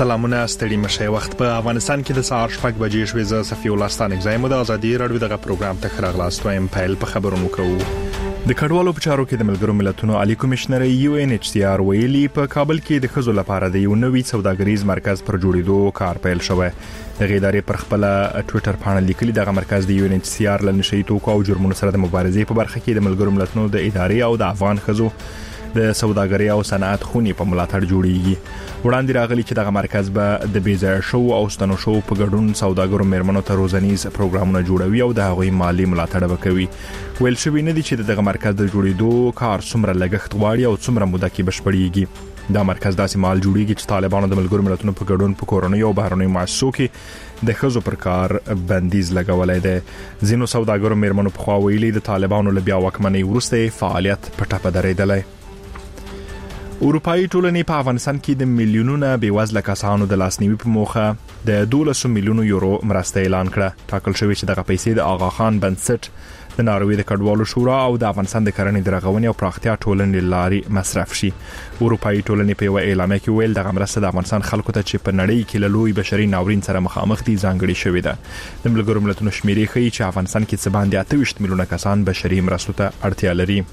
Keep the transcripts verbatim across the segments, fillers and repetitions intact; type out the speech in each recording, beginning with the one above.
سلامونه ستړي مشه وخت په افغانستان کې د سهار شپږ بجې شوې ز صفي ولستان اگزایم د ازادي رادیو دغه پروګرام ته خراغلاست وایم پایل په خبرونو کوو. د کډوالو په چارو کې د ملګرو ملتونو عالی کمشنر یو ان ایچ سی آر ویلي په کابل کې د خزو لپاره د یو نوي سوداګریز مرکز پر جوړېدو کار پیل شوی. د غیداري پر خپل ټوئیټر باندې لیکلي دغه مرکز د یو ان ایچ سی آر لنشي توکو او جرمونو سره د مبارزې په برخه کې د ملګرو ملتونو د ادارې او د افغان خزو د سوداګرۍ او صنعت خونی په ملاتړ جوړیږي. وړاندې راغلي چې دغه مرکز به د بیزای شو او ستنو شو په ګډون سوداګرو مېرمنو ته روزنیز پروګرامونه جوړوي او د هغوی مالی ملاتړ وکوي. ویل شوی نه دي چې دغه مرکز د جوړېدو کار څومره لګښت غواړي او څومره موده کې بشپړیږي. دا مرکز داسې مال جوړیږي چې طالبانو د ملګرو ملتونو په ګډون په کورونی او بهرنیو مؤسسو کې د خزو پر کار بندیز لګولای دی. ځینو سوداګرو مېرمنو په خوا ویلي د طالبانو له بیا واکمنۍ وروسته فعالیت په ټاپه درېدلی. اروپאי ټولنې په افغانستان کې د میلیونونو بیوزله کسانو د لاسنیوي په موخه د دولس میلیونو یورو مرسته اعلان کړه. ټاکل شوی چې دغه پیسې د آغا خان بنسټ د ناروې د کډوالو شورا او د افغانستان د کرنې د رغونې او پراختیا ټولنې لاري مصرف شي. اروپאי ټولنې په یو اعلامیه کې ویل دغه مرسته د افغانستان خلکو ته چې په نړۍ کې له لوی بشري ناورین سره مخامخ دي ځانګړي شوې ده. د ملګرو ملتونو شمیرې ښیي چې افغانستان کې څه باندې اته ویشت میلیونه کسان بشري مرستو ته اړتیا لري.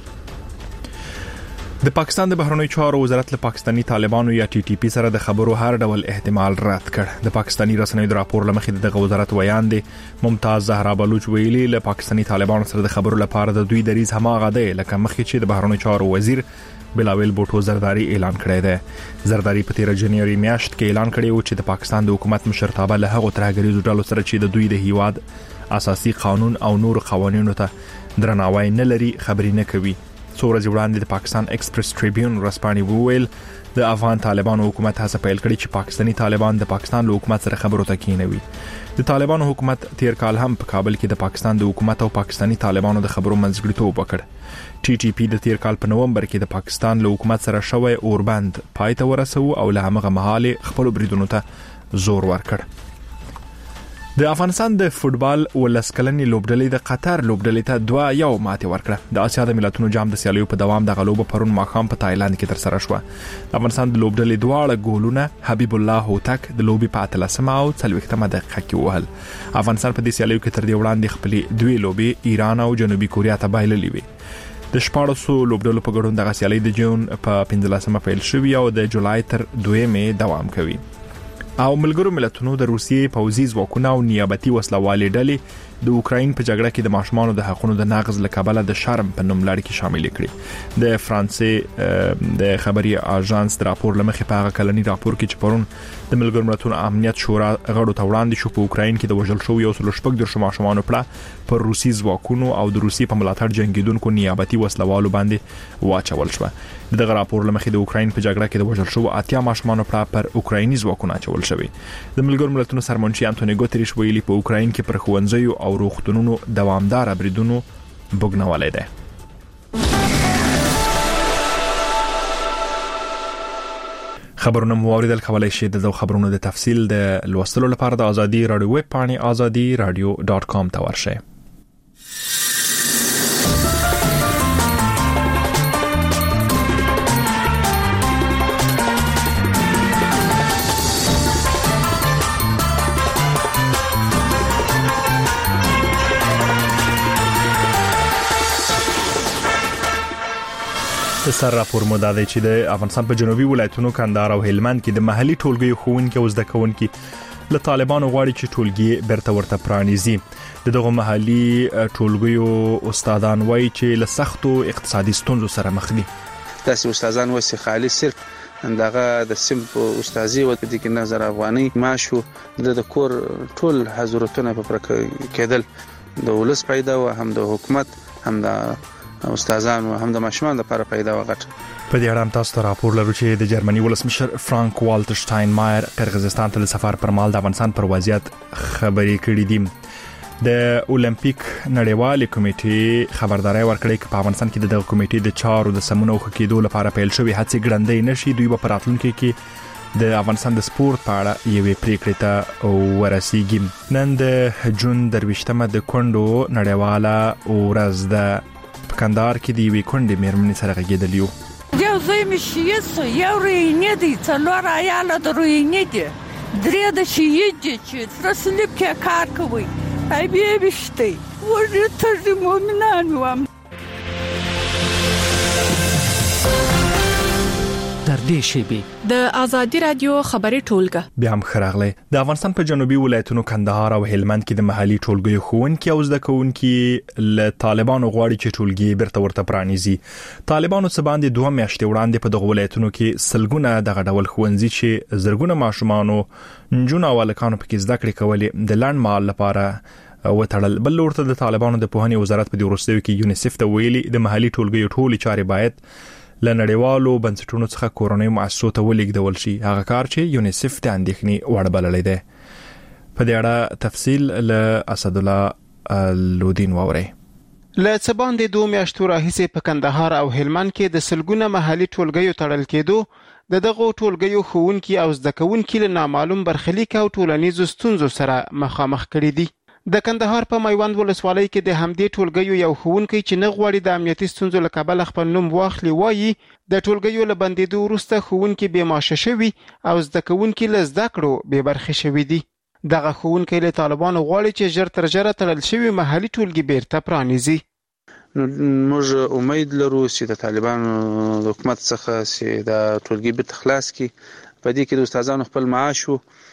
د پاکستان د بهرنیو چارو وزارت له پاکستانی طالبانو یا ټي ټي پی سره د خبرو هر ډول احتمال رد کړ. د پاکستانی رسنیو د راپور لمخې د وزارت ویاند ممتاز زهرا بلوچ ویلي له پاکستانی طالبانو سره د خبرو لپاره د دوی دریز هماغه دی لکه مخکې چې د بهرنیو چارو وزیر بلاول بوټو زرداری اعلان کړی دی. زرداری په تیر جنوري میاشت کې اعلان کړی و چې د پاکستان د حکومت مشرتابه له هغو ترهګریزو ډلو سره چې د دوی د هیواد اساسي قانون او نور قوانینو ته درناوی نه لري خبرې نه کوي. څو ورځې وړاندې د پاکستان ایکسپریس ټریبیون ورځپاڼې وویل د افغان طالبانو حکومت هڅه پیل کړې چې پاکستانی طالبان د پاکستان له حکومت سره خبرو ته کېنوي. د طالبانو حکومت تیر کال هم په کابل کې د پاکستان د حکومت او پاکستانی طالبانو د خبرو منځګړیتوب وکړ. ټي ټي پی د تیر کال په نومبر کې د پاکستان له حکومت سره شوی اوربند پای ته ورسو او له هغه مهاله خپل بریدونو ته زور ورکړ. د افغانستان د فوتبال ولسکلنې لوبډلې د قطر لوبډلې ته دوه یو ماتې ورکړه. د آسیا د ملتونو جام د سیالیو په دوام د غلوب پرون ماخام په تایلند کې تر سره شو. د افغانستان د لوبډلې دواړه ګولونه حبیب الله هوتک د لوبي په اتلسمه او څلوېښتمه دقیقه کې وهل. افغانستان په دې سیالیو کې تر دې وړاندې خپل دوی لوبي ایران او جنوبي کوریا ته بایللې وي. د شپاړسو لوبډلو په ګډون دغه سیالي د جون په پنځلسمه پیل شوې او د جولای تر دویمه دوام کوي. او ملګرو ملتونو د روسیې پوځي ځواکونو او نیابتي وسلوالې ډلې د اوکراین په جګړه کې د ماشومانو د حقوقو د نقض لکبله د شرم په نوم لړ کې شامل کړي. د فرانسې د خبري اژانس د راپور لمخې په هغه کلنی راپور کې چې پرون د ملګرو ملتونو امنیت شورا غړو ته وړاندې شو په اوکراین کې د وژل شو یو سل شپږ د ماشومانو پړه پر روسي ځواکونو او د روسي په ملاتړ جنگیدونکو نیابتي وسلوالو باندې واچول شو. دغه راپور لمخې د اوکراین په جګړه کې د وژل شو اتیا ماشومانو پړه پر اوکرایني ځواکونو اچول شوی. د ملګرو ملتونو سرمنشي انټونی ګوتریش ویلي په اوکراین کې پر ښوونځیو او روغتونونو دوامدار بریدونو بوګنولای دی. خبرونه مو اوریدل کولای شئ د خبرونو د تفصیل د لوستلو لپاره د ازادي رادیو ویب پاڼې ازادي رادیو ډاټ کام ته ورشئ. سر راپور مو دا دی چې د افغانستان په جنوبي ولایتونو کندهار او هلمند کې د محلي ټولګي ښوونکي او زده کوونکي له طالبانو غواړي چې ټولګي بیرته ورته پرانیزي. دغه محلي ټولګیو استادان وایي چې له سختو اقتصادي ستونزو سره مخ دي. تاسو استادان وایي خالي صرف اندغه د سیم استادي و د کې نظر افغاني ماشو د کور ټول حضورتونه په پرکه کېدل د ولس پیدا و هم د حکومت هم د استادان او هم د ماشومان لپاره پیدا وغټ. په دې اړه هم تاسو ته راپور لرو چې د جرمني ولسمشر فرانک والټر شټاینمایر قرغیزستان ته د سفر پر مهال د افغانستان پر وضعیت خبرې کړې دي. د اولمپیک نړیوالې کمیټې خبرداري ورکړې چې په افغانستان کې د کمیټې د چارو د سمونو خکېدو لپاره پیل شوی هڅې ګړندۍ نشي. دوی په راتلونکي کې د افغانستان د سپورت په اړه یوې پریکړې ته ورسیږي. نن د جون درویشتمه د کندو نړیواله ورځ ده. په کندهار کې د وی کندې مېرمنې سره غږېدل یو. یو یو زوی مې شهید سو، یو روینې دی، څلور عیاله د روینې دي، درې د شهید دي چې سره صلیب کې کار کوي. ای بیا ویشتئ وږي تږي مؤمنان وم. در دې شیبې د آزادي رادیو خبري ټولګه بیا هم خراغله. د افغانستان په جنوبي ولایتونو کندهار او هلمند کې د محلي ټولګیو ښوونکي او زده کوونکي له طالبانو غواړي چې ټولګي بیرته ورته پرانیزي. طالبانو څه باندې دوه میاشتې وړاندې په دغه ولایتونو کې سلګونه دغه ډول ښوونځي چې زرګونه ماشومانو نجونو او هلکانو پکې زده کړې کولې د لنډ مهال لپاره وتړل. بل ورته د طالبانو د پوهنې وزارت په دې وروستیو کې یونیسف ته ویلي د محلي ټولګیو ټولې چارې باید له نړیوالو بنسټونو څخه کورنۍ مؤسسو ته ولېږدول شي، هغه کار چې یونیسف ته اندېښنې وړ بللی دی. په دې اړه تفصیل له اسدالله لودین واورئ. له څه باندې دوه میاشتو راهیسې په کندهار او هلمند کې د سلګونه محلي ټولګیو تړل کېدو د دغو ټولګیو ښوونکي او زده کوونکي له نامعلوم برخلیک او ټولنیزو ستونزو سره مخامخ کړي دي. د کندهار په میوند ولسوالۍ کې د همدې ټولګیو یو ښوونکی چې نه غواړي د امنیتي ستونزو له کبله خپل نوم واخلي وایي د ټولګیو له بندېدو وروسته ښوونکي بې معاشه شوي او زده کوونکي له زده کړو بې برخې شوي دي. دغه ښوونکی له طالبانو غواړي چې ژر تر ژره تړل شوي محلي ټولګي بیرته پرانیزي. موږ امید لرو چې د طالبانو د حکومت څخه چې د ټولګي بیرته خلاص کړي. په دې کې د استادانو خپل معاش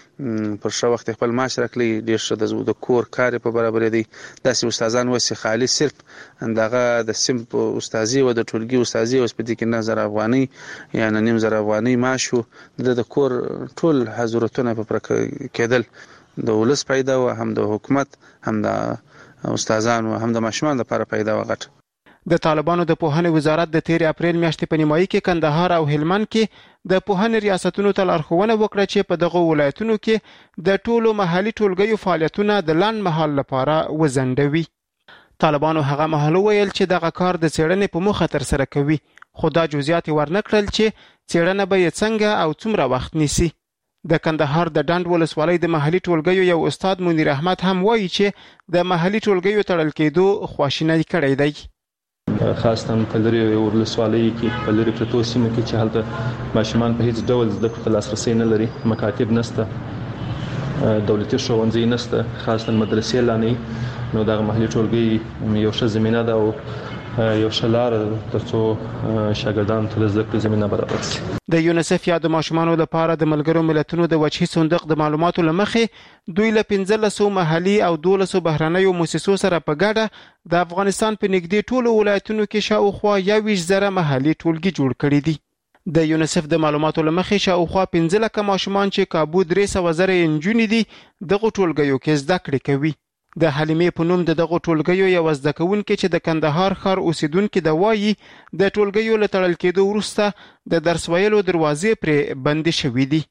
پر شو وخت خپل معاش راکړي، ډیر ښه د کور کار په برابر دی. داسې استادان وسه خالي صرف دغه د سیم استادي او د ټولګي استادي اوس په دې کې نه زر افغاني یا نه نیم زر افغاني معاش د کور ټول حضورتونه په پرک کېدل. د ولس پیدا و هم د حکومت هم د استادانو هم د ماشومان لپاره پیدا وغټ. د طالبانو د پوهنې وزارت د تیر اپریل میاشتې په نیمایي کې کندهار او هلمند کې د پوهنې ریاستونو ته لارښوونه وکړه چې په دغه ولایتونو کې د ټولو محلي ټولګیو فعالیتونه د لنډ مهال لپاره وځنډوي. طالبانو هغه مهال ویل چې دغه کار د څېړنې په موخه ترسره کوي، خو دا جزئیات ورنه کړل چې څېړنه به یې څنګه او څومره وخت نیسي. د کندهار د ډنډ ولسوالۍ د محلي ټولګیو یو استاد منیر احمد هم وایي چې د محلي ټولګیو تړل کېدو خواشینی کړی دی. خاصتاً په لري ولسوالۍ کې په لري پرتو سیمو کې چې هلته ماشومان په هیڅ ډول زده کړو ته لاسرسی نه لري، مکاتب نشته، دولتي ښوونځي نشته، خاصتاً مدرسې لا نه. نو دغه محلي ټولګي یو ښه زمینه ده او یو ښه لار ترڅو شاګردانو ته د زده کړې زمینه برابر شي. د یونیسف یا د ماشومانو لپاره د ملګرو ملتونو د وجهي صندوق د معلوماتو له مخې دوی له پنځلسو محلي او دولسو بهرنیو مؤسسو سره په ګډه د افغانستان په نږدې ټولو ولایتونو کې شاوخوا یوویشت زره محلي ټولګي جوړ کړي دي. د یونیسف د معلوماتو له مخې شاوخوا پنځه لکه ماشومان چې کابو درې سوه زره نجونې دي دغه ټولګیو کې زده کړې کوي. د حلیمې په نوم د دغه ټولګیو یو زده کوونکې چې د کندهار ښار اوسیدونکې د وایي د ټولګیو له تړل کېدو وروسته د درس ویلو دروازې پرې بندې شوې دي.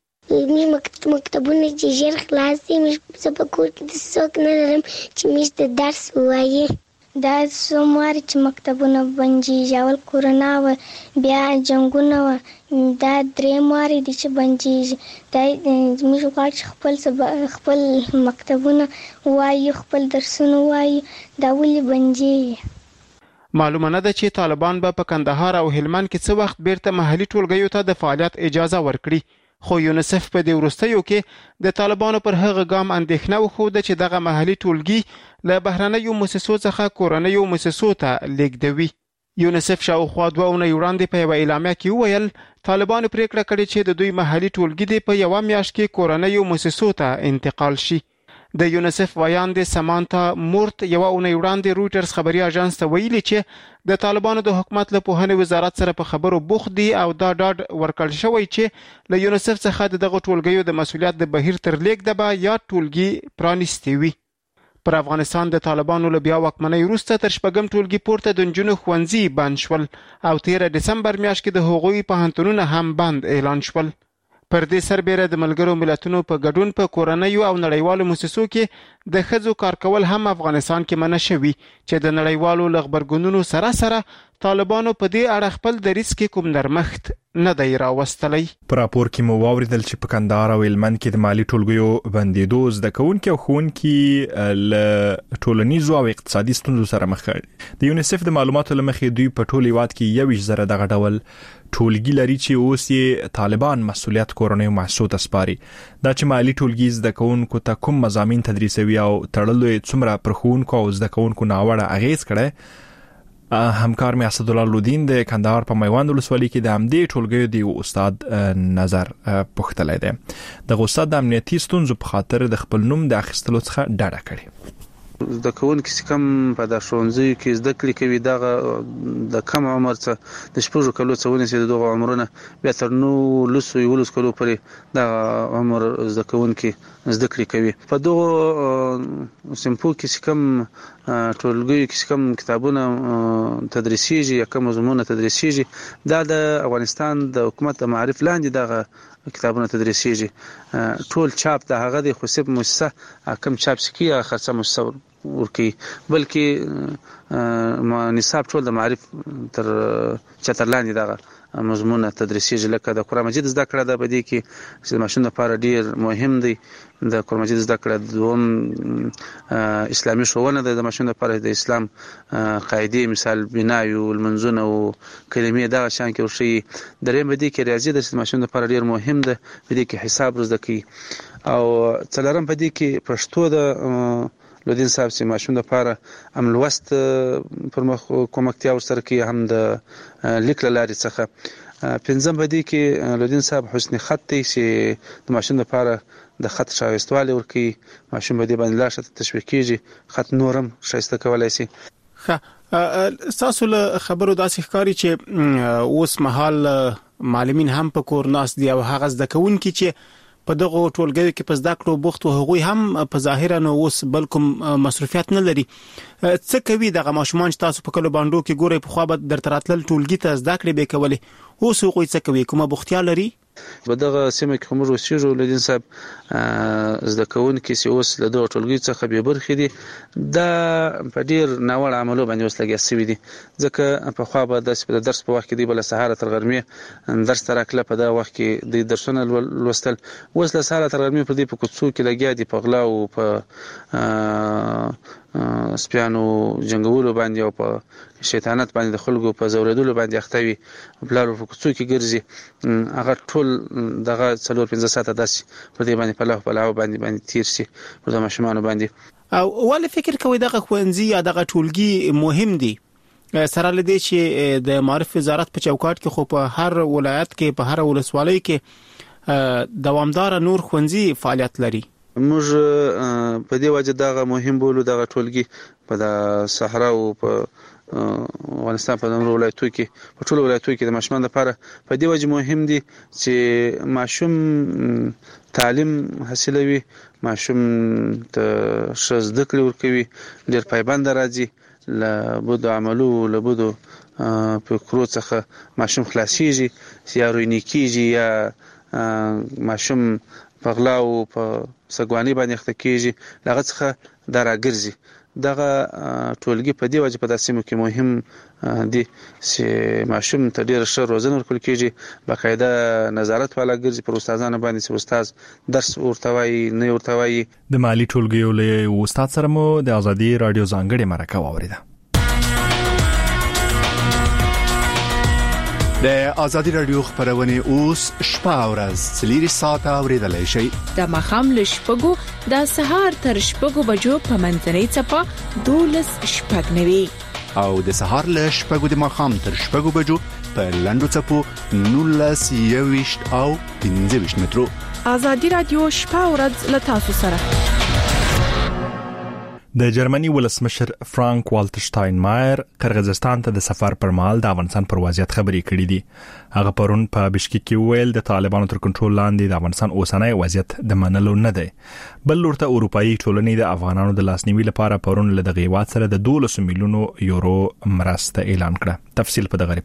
موږ مکتبونه چې ژر خلاص دي، موږ زه په کور کې د څوک نه لرم چې موږ د درس ووایي. دا څو وارې چې مکتبونه بندېږي، اول کورونا وه، بیا جنګونه وه، دا درېیم وارې دي چې بندېږي. دا موږ غواړو چې خپل خپل مکتبونه ووایو، خپل درسونه ووایو. دا ولې بندېږي؟ معلومه نه ده چې طالبان به په کندهار او هلمند کې څه وخت بیرته محلي ټولګیو ته د فعالیت اجازه ورکړي، خو یونیسف په دې وروستیو کې د طالبانو پر هغه ګام اندېښنه وښوده چې دغه محلي ټولګي له بهرنیو مؤسسو څخه کورنیو مؤسسو ته لیږدوي. یونیسف شاوخوا دوه اونۍ وړاندې په یوه اعلامیه کې وویل طالبانو پریکړه کړې چې د دوی محلي ټولګي دې په یوه میاشت کې کورنیو مؤسسو ته انتقال شي. د یونیسف ویاندې سمانتا مورت یوه اونۍ وړاندې رویټرز خبري اژانس ته ویلي چې د طالبانو د حکومت له پوهنې وزارت سره په خبرو بوخت دي او دا ډاډ ورکړل شوی چې له یونیسف څخه د دغه ټولګیو د مسؤلیت د بهیر تر لیږده به یا ټولګي پرانیستي وي. پر افغانستان د طالبانو له بیا واکمنۍ وروسته تر شپږم ټولګي پورته د نجونو ښوونځي بند شول او تیره ډسمبر میاشت کې د هغوی پوهنتونونه هم بند اعلان شول. پر دې سربیره د ملګرو ملتونو په ګډون په کورنیو او نړیوالو مؤسسو کې د ښځو کار کول هم افغانستان کې منع شوي چې د نړیوالو له غبرګونونو سره سره طالبانو په دې اړه خپل دریځ کې کوم نرمښت نه دی راوستلی. په راپور کې مو واوریدل چې په کندهار او هلمند کې د مالی ټولګیو بندېدو زده کوونکي او ښوونکي له ټولنیزو او اقتصادي ستونزو سره مخ کړي. د یونیسف د معلوماتو له مخې دوی په ټول هیواد کې یویشت زره دغه ډول ټولګي لري چې اوس یې طالبان مسؤلیت کورنیو محسوس اسپاري. دا چې مالی ټولګي زده کوونکو ته کوم مضامین تدریسوي او تړلو یې څومره پر ښوونکو او زده کوونکو ناوړه اغیز کړي. همکار می اسد الله لودین د کندهار په میوند ولسوالۍ کې د همدې ټولګیو د استاد نظر پوښتلی دی. د استاد د امنیتي ستونزو په خاطر د خپل نوم د اخیستلو څخه ډډه کړې. د کوونکو چې کم په د ښوونځي کې زده کړې کوي دغه د کم عمر څخه د شپږو کلو څخه ونیسي دغه عمرونه بیا تر نو لسو یولس کلو پورې د عمر زده کوونکي زده کړې کوي. په دغه سمپو کې چې کم ټولګي کې کم کتابونه تدریسيږي یا کوم مضمون تدریسيږي دا د افغانستان د حکومت د معرف لاندې دغه کتابونه تدریسيږي. ټول چاپ د هغه د خصوصي مؤسسه کم چاپ سکی خرڅه مؤسسه ورکی بلکې ما نصاب ټول د معرف تر چتر لاندې دغه مضمون تدریسيږي. لکه د قرآن مجید زده کړه د بدی کې چې ماشوم لپاره ډیر مهم دی. د قرآن مجید زده کړه دوم اسلامي ښوونه ده د ماشوم لپاره د اسلام قاعده مثال بنای او المنزونه او کلمې دغه شان کې ورشي. دریم بدی کې ریاضي د ماشوم لپاره ډیر مهم ده. بدی کې حساب زده کوي او څلورم بدی کې پښتو د لودین صاحب چې ماشوم لپاره هم لوست پر مخ کومکتیا ورسره کوي هم د لیک لاري څخه. پنځم بدی کې لودین صاحب حسن خط دی چې د ماشوم لپاره د خط شایستوالي ورکي. ماشوم بدی باندې لا شته تشویق کیږي خط نورم شایسته کولای شي. ښه تاسو له خبرو داسې ښکاري چې اوس مهال معلمین هم په کور ناس دي او هغه زده کوونکي چې په دغه ټولګیو کې په زده کړو بوخت او هغوی هم په ظاهرا نو اوس بل کوم مصرفیات نه لري. څه کوي دغه ماشومان چې تاسو په کلو باندې کې ګورئ په خو به در تراتل ټولګي ته زده کړې به کولې اوس هغوی څه کوي کومه بوختیا لري؟ په دغه سیمه کې موږ اوسېږو لودین صاحب زده کوونکي چې اوس له دغه ټولګي څخه به برخې دي دا په ډیر ناوړه عملو باندې اوس لګیا شوي دي. ځکه په خو به د درس په وخت کې دی بل سهار تر غرمې درس ترکله په دغه وخت کې د درسونه لوستل اوس له سهار تر غرمې پر دې په کوڅو کې لګیا دي په غلا او په سپیانو جنگولو باندې او په شیطانت باندې د خلکو په زوریدلو باندې اختوي بلارو په کوڅو کې ګرځي. هغه ټول دغه څلور پنځه ساعته داسې په دې باندې په لاه په لاه باندې باندې تیر شي په د ماشومانو باندې. او ولې فکر کوي دغه ښوونځي یا دغه ټولګي مهم دي سره لدې چې د معرف وزارت په چوکاټ کې خو په هر ولایت کې په هر ولسوالۍ کې دوامدار نور ښوونځي فعالیت لري؟ موږ په دې وجه دغه مهم بولو دغه ټولګي په د صحرا او په افغانستان په نورو ولایتونو کې په ټولو ولایتونو کې د ماشومان لپاره په دې وجه مهم دي چې ماشوم تعلیم حاصلوي ماشوم ته ښه زده کړې ورکوي ډېر پایبند راځي له بدو عملو له بدو فکرو څخه ماشوم خلاصيږي یا روینې کیږي یا ماشوم په غلا او په سګوانی باندې اخته کیږي لغه څخه دراګرځي. دغه ټولګي په دې وجه په داسې کې مهم دي چې ماشوم ته ډیر ښه روزنه ورکول کیږي باقاعده نظارت والا ګرځي پر استادانو باندې چې استاد درس ورته وایي نه ورته وایي. د مالی ټولګیو له استاد سره مو د ازادي رادیو ځانګړي مرکه واوریده. د ازادي رادیو خبرونه اوس شپه او ورځ څلور ساعته اوریدلای شئ. د مخام له شپږو د سهار تر شپږو بجو په منځنۍ چپه دولس شپږ نوي او د سهار له شپږو د مخام تر شپږو بجو په لندو چپو نولس یويشت او پنځه ویشت مترو. ازادي رادیو شپه او ورځ له تاسو سره. د جرمني ولسمشر فرانک والټر مایر قرغیزستان ته د سفر پر مهال د افغانستان پر وضعیت خبرې کړې دي. هغه پرون په بشکیک کې ویل د طالبانو تر کنټرول لاندې د افغانستان اوسنۍ وضعیت د منلو نه دی. بل لورته اروپאי ټولنې د افغانانو د لاسنیوي لپاره پرون له دغه هیواد سره د دولس میلیونو یورو مرسته اعلان کړه. تفصیل په دغه ریپورت کې.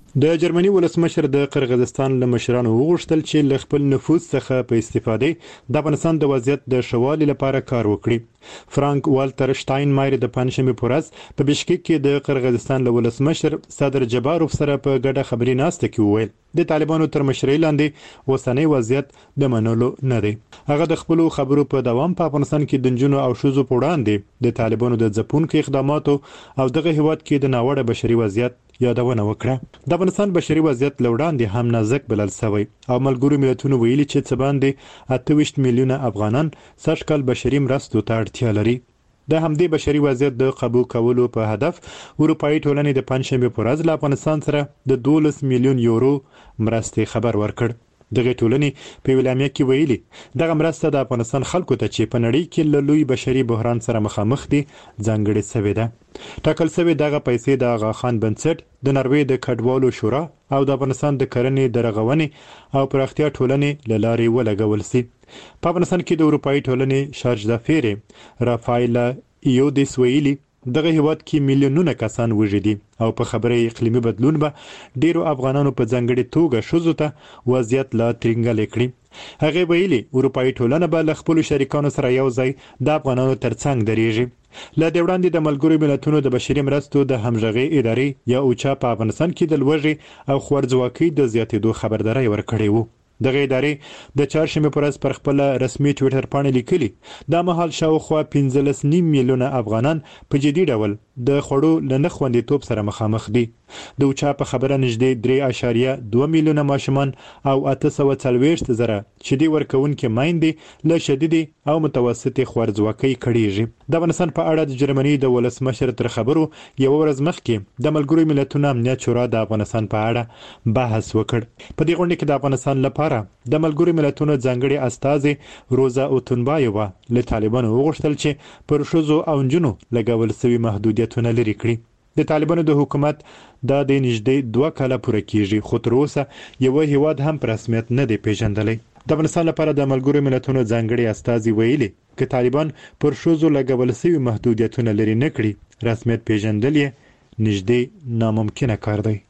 د جرمني ولسمشر د قرغیزستان له مشرانو وغوښتل چې له خپل نفوذ څخه په استفادې د افغانستان د وضعیت د شوالي لپاره کار وکړي. فرانک والتر شتاینمایر د پنځمې په ورځ په بشکیک کې د قرغیزستان له ولسمشر صدر جباروف سره په ګډه خبري ناسته کې وویل د طالبانو تر مشرۍ لاندې اوسنی وضعیت د منلو نه دی. هغه د خپل خبرو په دوام په افغانستان کې د نجونو او ښځو په وړاندې د طالبانو د ځپونکو اقداماتو او دغه هیواد کې د ناوړه بشري وضعیت یادونه وکړه. د افغانستان بشري وضعیت لوړاندې هم نازک بلل شوی او ملګرو ملتونو ویلي چې څه باندې اته ویشت میلیونه افغانان سږکال بشري مرستو ته اړتیا لري. د همدې بشري وضعیت د قبول کولو په هدف اروپאי ټولنې د پنځشنبه په ورځ له افغانستان سره د دولس میلیون یورو مرستې خبر ورکړ. دغه ټولنې په ویلامیا کې ویلي دغه مرسته د افغانستان خلکو ته چې په نړۍ کې له لوی بشري بحران سره مخامخ دي ځانګړې شوې ده. ټاکل شوې دغه پیسې د آغا خان بنسټ، د نروې د کډوالو شورا او د افغانستان د کرنې د رغونې او پراختیا ټولنې له لارې ولګول شي. په افغانستان کې د اروپאי ټولنې شارج دافیر رافایلا ایودیس ویلي دغه هیواد کې میلیونونه کسان وژدي او په خبره اقلیمي بدلون به ډیرو افغانانو په ځانګړي توګه شوزو ته وضعیت لا ترنګل کړي. هغه ویلي اروپאי ټولنه به له خپل شریکانو سره یو ځای د افغانانو ترڅنګ درېږي. له دې وړاندې د ملګرو ملتونو د بشري مرستو د همغږي ادارې یا اوچا په افغانستان کې د لوږې او خوارځواکۍ د زیاتېدو خبرداري ورکړې وو. دغه ادارې د چهارشنبه پر ورځ پر خپل رسمي ټوئیټر باندې لیکلي دا مهال شاوخوا پنځلس نیم میلیونه افغانان په جدي ډول د خړو لنه خوندیتوب سره مخامخ دي. د اوچا په خبره نږدې درې اعشاریه دوه میلیونه ماشومان او اته سوه څلوېښت زره شیدې ورکوونکې میندې له شدیدې او متوسطې خوارځواکۍ کړېږي. د افغانستان په اړه د جرمني د ولسمشر تر خبرو یو ورځ مخکې د ملګرو ملتونو امنیت شورا د افغانستان په اړه بحث وکړ. په دې غونډه کې د افغانستان لپاره د ملګرو ملتونو ځانګړي استازي روزا اوتونبایووا له طالبانو وغوښتل چې پر ښځو او نجونو لګول شوي محدودیتونه لرې کړي. د طالبانو د حکومت دا د نږدې دوه کاله پوره کیږي خو تر اوسه یو هیواد هم په رسمیت نه دی پیژندلی. د افغانستان لپاره د ملګرو ملتونو ځانګړي استازي ویلي چې طالبان پر ښځو لګول شوي محدودیتونه لرې نه کړي رسمیت پیژندل یې نږدې ناممکنه کار دی.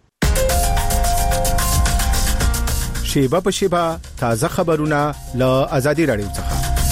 شیبه په شیبه تازه خبرونه له ازادي رادیو څخه.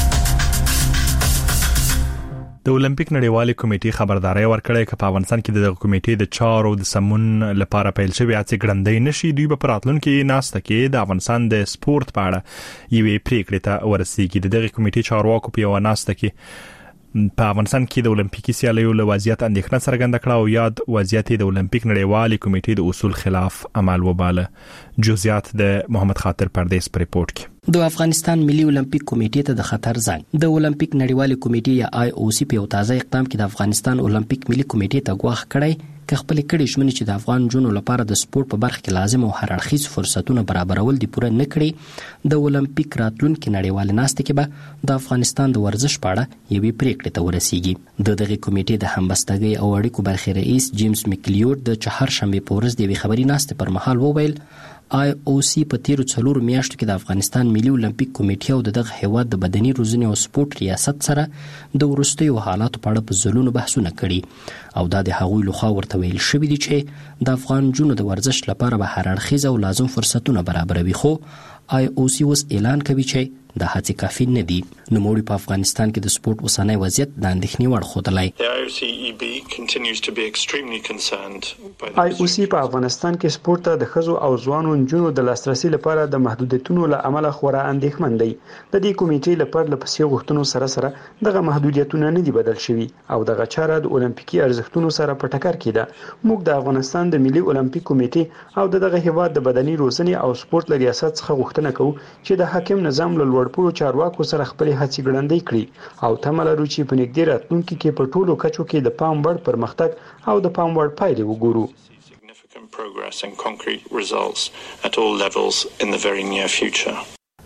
د اولمپیک نړیوالې کمیټې خبرداري ورکړې چې په افغانستان کې د کمیټې د چارو د سمون لپاره پیل شوی هڅې ګړندۍ نشي. دوی په راتلونکي ناسته کې د افغانستان د سپورت په اړه یوې پریکړې ته ورسیږي. دغه کمیټې چارواکو په یو ناسته کې په افغانستان کې د اولمپیکي سیالیو له وضعیت اندېښنه څرګنده کړه او یاد وضعیت د اولمپیک نړیوالې کمیټې د اصول خلاف عمل وباله. جزئیات د محمد خاطر پردیس په ریپورت کې. د افغانستان ملي اولمپیک کمیټې ته د خطر زنګ. د اولمپیک نړیوالې کمیټې یا آی او سی په یو تازه اقدام کې د افغانستان اولمپیک ملي کمیټې ته غواخ کړی چې خپل کړي شمنې چې د افغان جنونو لپاره د سپورت په برخه کې لازم او هر اړخیز فرصتونه برابرول دي پوره نه کړي. د اولمپیک راتلونکي نړیوال ناسته کې به د افغانستان د ورزش په اړه یوې پریکړې ته ورسیږي. د دغه کمیټې د همبستګۍ او اړیکو برخې رئیس جیمز میکلیوډ د چهارشنبه په ورځ د یوې خبري ناسته پر مهال وویل آی او سی په تیرو څلورو میاشتو کې د افغانستان ملي اولمپیک کمیټې او دغه هیواد د بدني روزنې او سپورت ریاست سره د وروستیو حالاتو په اړه په ځلونو بحثونه کړي او دا د هغوی لخوا ورته ویل شوي دي چې د افغان جنونو د ورزش لپاره به هر اړخیز او لازم فرصتونه برابروي. خو آی او سی اوس اعلان کوي چې د هڅې کافي نه دي. نوموړي په افغانستان کې د سپورت اوسنی وضعیت د اندېښنې وړ ښودلی. آی او سی په افغانستان کې سپورت ته د ښځو او ځوانو نجونو د لاسرسي لپاره د محدودیتونو له امله خورا اندېښمن دی. د دې کمیټې لپاره له پسې غوښتنو سره سره دغه محدودیتونه نه دي بدل شوي او دغه چاره د اولمپیکي ارزښتونو سره په ټکر کې ده. موږ د افغانستان د ملي اولمپیک کمیټې او دغه هیواد د بدني روزنې او سپورت له ریاست څخه غوښتنه کوو چې د حاکم نظام له پورو چارواکو سره خپل هڅې ګړندۍ کړي او تمه لرو چې په نږدې راتلونکي کې په ټولو کچو کې د پام وړ پرمختګ او د پام وړ پایلې وګورو. Progress and concrete results at all levels in the very near future.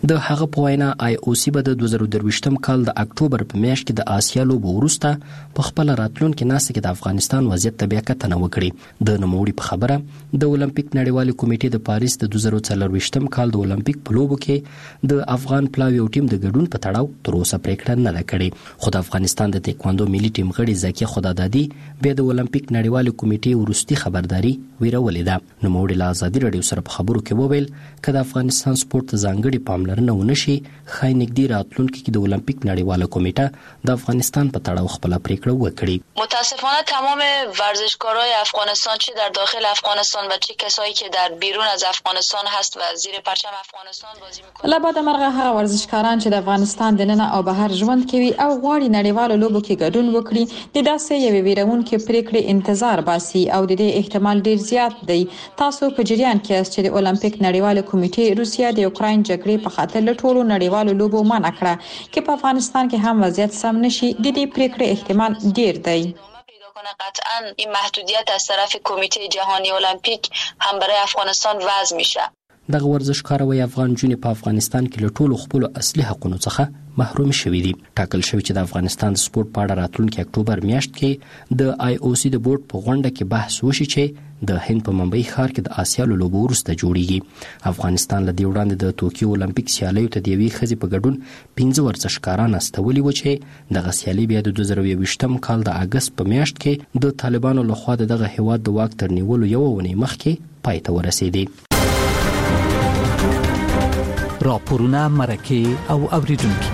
د هغه په وینا آی او سی به د دوه زره درویشتم کال د اکتوبر په میاشت کې د آسیا لوبو وروسته په خپل راتلونکي ناسته کې د افغانستان وضعیت ته بیا کتنه وکړي. د نوموړي په خبره د اولمپیک نړیوالې کمیټې د پاریس د دوه زره څلرویشتم کال د اولمپیک په لوبو کې د افغان پلاوي ټیم د ګډون په تړاو تر اوسه پریکړه نه ده کړې. خو د افغانستان د تایکواندو ملي ټیم غړي زکیه خدادادي بیا د اولمپیک نړیوالې کمیټې وروستي خبرداري ویرولې ده. نوموړي له ازادي راډیو سره په خبرو کې وویل که د افغانستان سپورت ته ځانګړې پاملرنه ونشي ښایي نږدې راتلونکي کې د اولمپیک نړیواله کمیټه د افغانستان په تړاو خپله پریکړه وکړي. متاسفانه تمام ورزشکارای افغانستان چه در داخل افغانستان و چه کسایی که در بیرون از افغانستان هست و زیر پرچم افغانستان بازی میکنن لبعد مرغه هغه ورزشکاران چې د افغانستان دننه او بهر ژوند کوي او غواړي نړیوالو لوبو کې ګډون وکړي د داسې یوې ویرونکې پریکړې انتظار باسي او د دې احتمال ډیر زیات دی. تاسو په جریان کې یاست چې د اولمپیک نړیواله کمیټې روسیا د یوکراین جګړې په خاطر له ټولو نړیوالو لوبو منع کړه چې په افغانستان کې هم وضعیت سم نشي. د دې پریکړې احتمال ډیر دی. قطعا این محدودیت از طرف کمیته جهانی المپیک هم برای افغانستان وضع میشه. دغه ورزشکار وی افغان جونې په افغانستان کې له ټولو خپل اصلي حقوقو څخه محروم شوي دي. ټاکل شوی چې د افغانستان د سپورت په اړه راتلونکي اکتوبر میاشت کې د آی او سی د بورډ په غونډه کې بحث وشي چې د هند په ممبئی ښار کې د آسیا لوبو وروسته جوړیږي. افغانستان له دې وړاندې د توکیو اولمپیک سیالیو ته د یوې ښځې په ګډون پنځه ورزشکاران استولي و چې دغه سیالي بیا د دوه زره یوویشتم کال د اګست په میاشت کې د طالبانو لخوا د دغه هیواد د واک تر نیولو یوه اونۍ مخکې پای ته ورسېدې. راپورونه، مرکې او اوریدونکي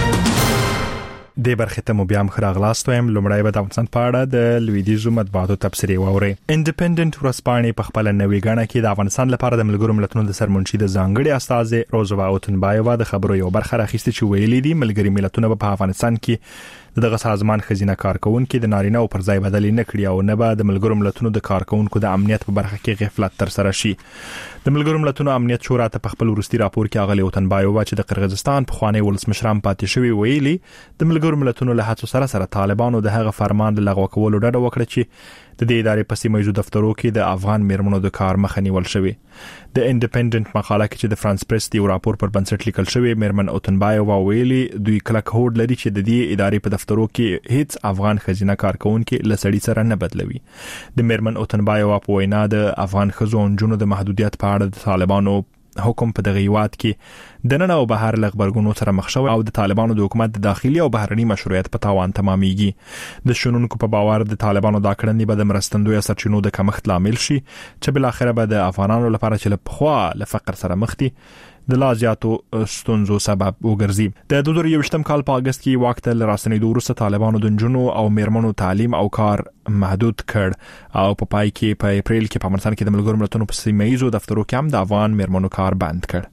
د برخه ته مو بیا هم خراغلاست وایم. لومړی به د افغانستان په اړه د لویدیځو مطبوعاتو تبصرې واورئ. انډیپندنت ورځپاڼې په خپل نوې غاڼه کې د افغانستان لپاره د ملګرو ملتونو د سرمنشي د ځانګړي استازي روزوا اوتنبایووا د خبرو یو برخه راخیسته چې ویلي دي ملګري ملتونه په افغانستان کې دغه سازمان خزینه کارکونکو د نارینه او پر ځای بدل نه کړی او نه به د ملګرو ملتونو د کارکونکو د امنیت په برخه کې غفلت تر سره شي. د ملګرو ملتونو امنیت شورا ته په خپل ورستي راپور کې اغلی اوتنبایووا چې د قرغیزستان په خوانی ولسمشران پاتې شوی ویلي د ملګرو ملتونو له هڅو سره سره طالبانو د هغه فرمان لغوه کولو ډډه وکړه چې د دې ادارې په سیمه ییزو دفترو کې د افغان میرمنو د کار مخه نیول شوی. د انډیپندنت مقاله کې چې د فرانس پریس دی راپور پر بنسټ لیکل شوی میرمن اوتنبایووا ویلي دوی کلک هوډ لري چې د دې ادارې په دفترو کې هیڅ افغان خزینه کارکونکو لسړي سره نه بدلوي. د میرمن اوتنبایووا په وینا د افغان خزو او جنونو د محدودیت په اړه د طالبانو حکم په دغه هیواد کې د نن او بهر لغبرګونو سره مخ شو او د طالبانو د حکومت د داخلي او بهرني مشروعیت په تاوان تمامېږي. د شنونکو په باور د طالبانو دا کړنې به د مرستندوی سرچینو د کمښت لامل شي چې بل اخر به د افغانانو لپاره چې له پخوا له فقر سره مخ دي د لا زیاتو ستونزو سبب وګرځي. د دوه زره یوویشتم کال په اگست کې وخت له راسنیدو وروسته طالبانو د جنونو او میرمنو تعلیم او کار محدود کړ او په پای کې په اپریل کې په افغانستان کې د ملګرو ملتونو په سیمه ییزو دفترو کې هم د افغان میرمنو کار بند کړ.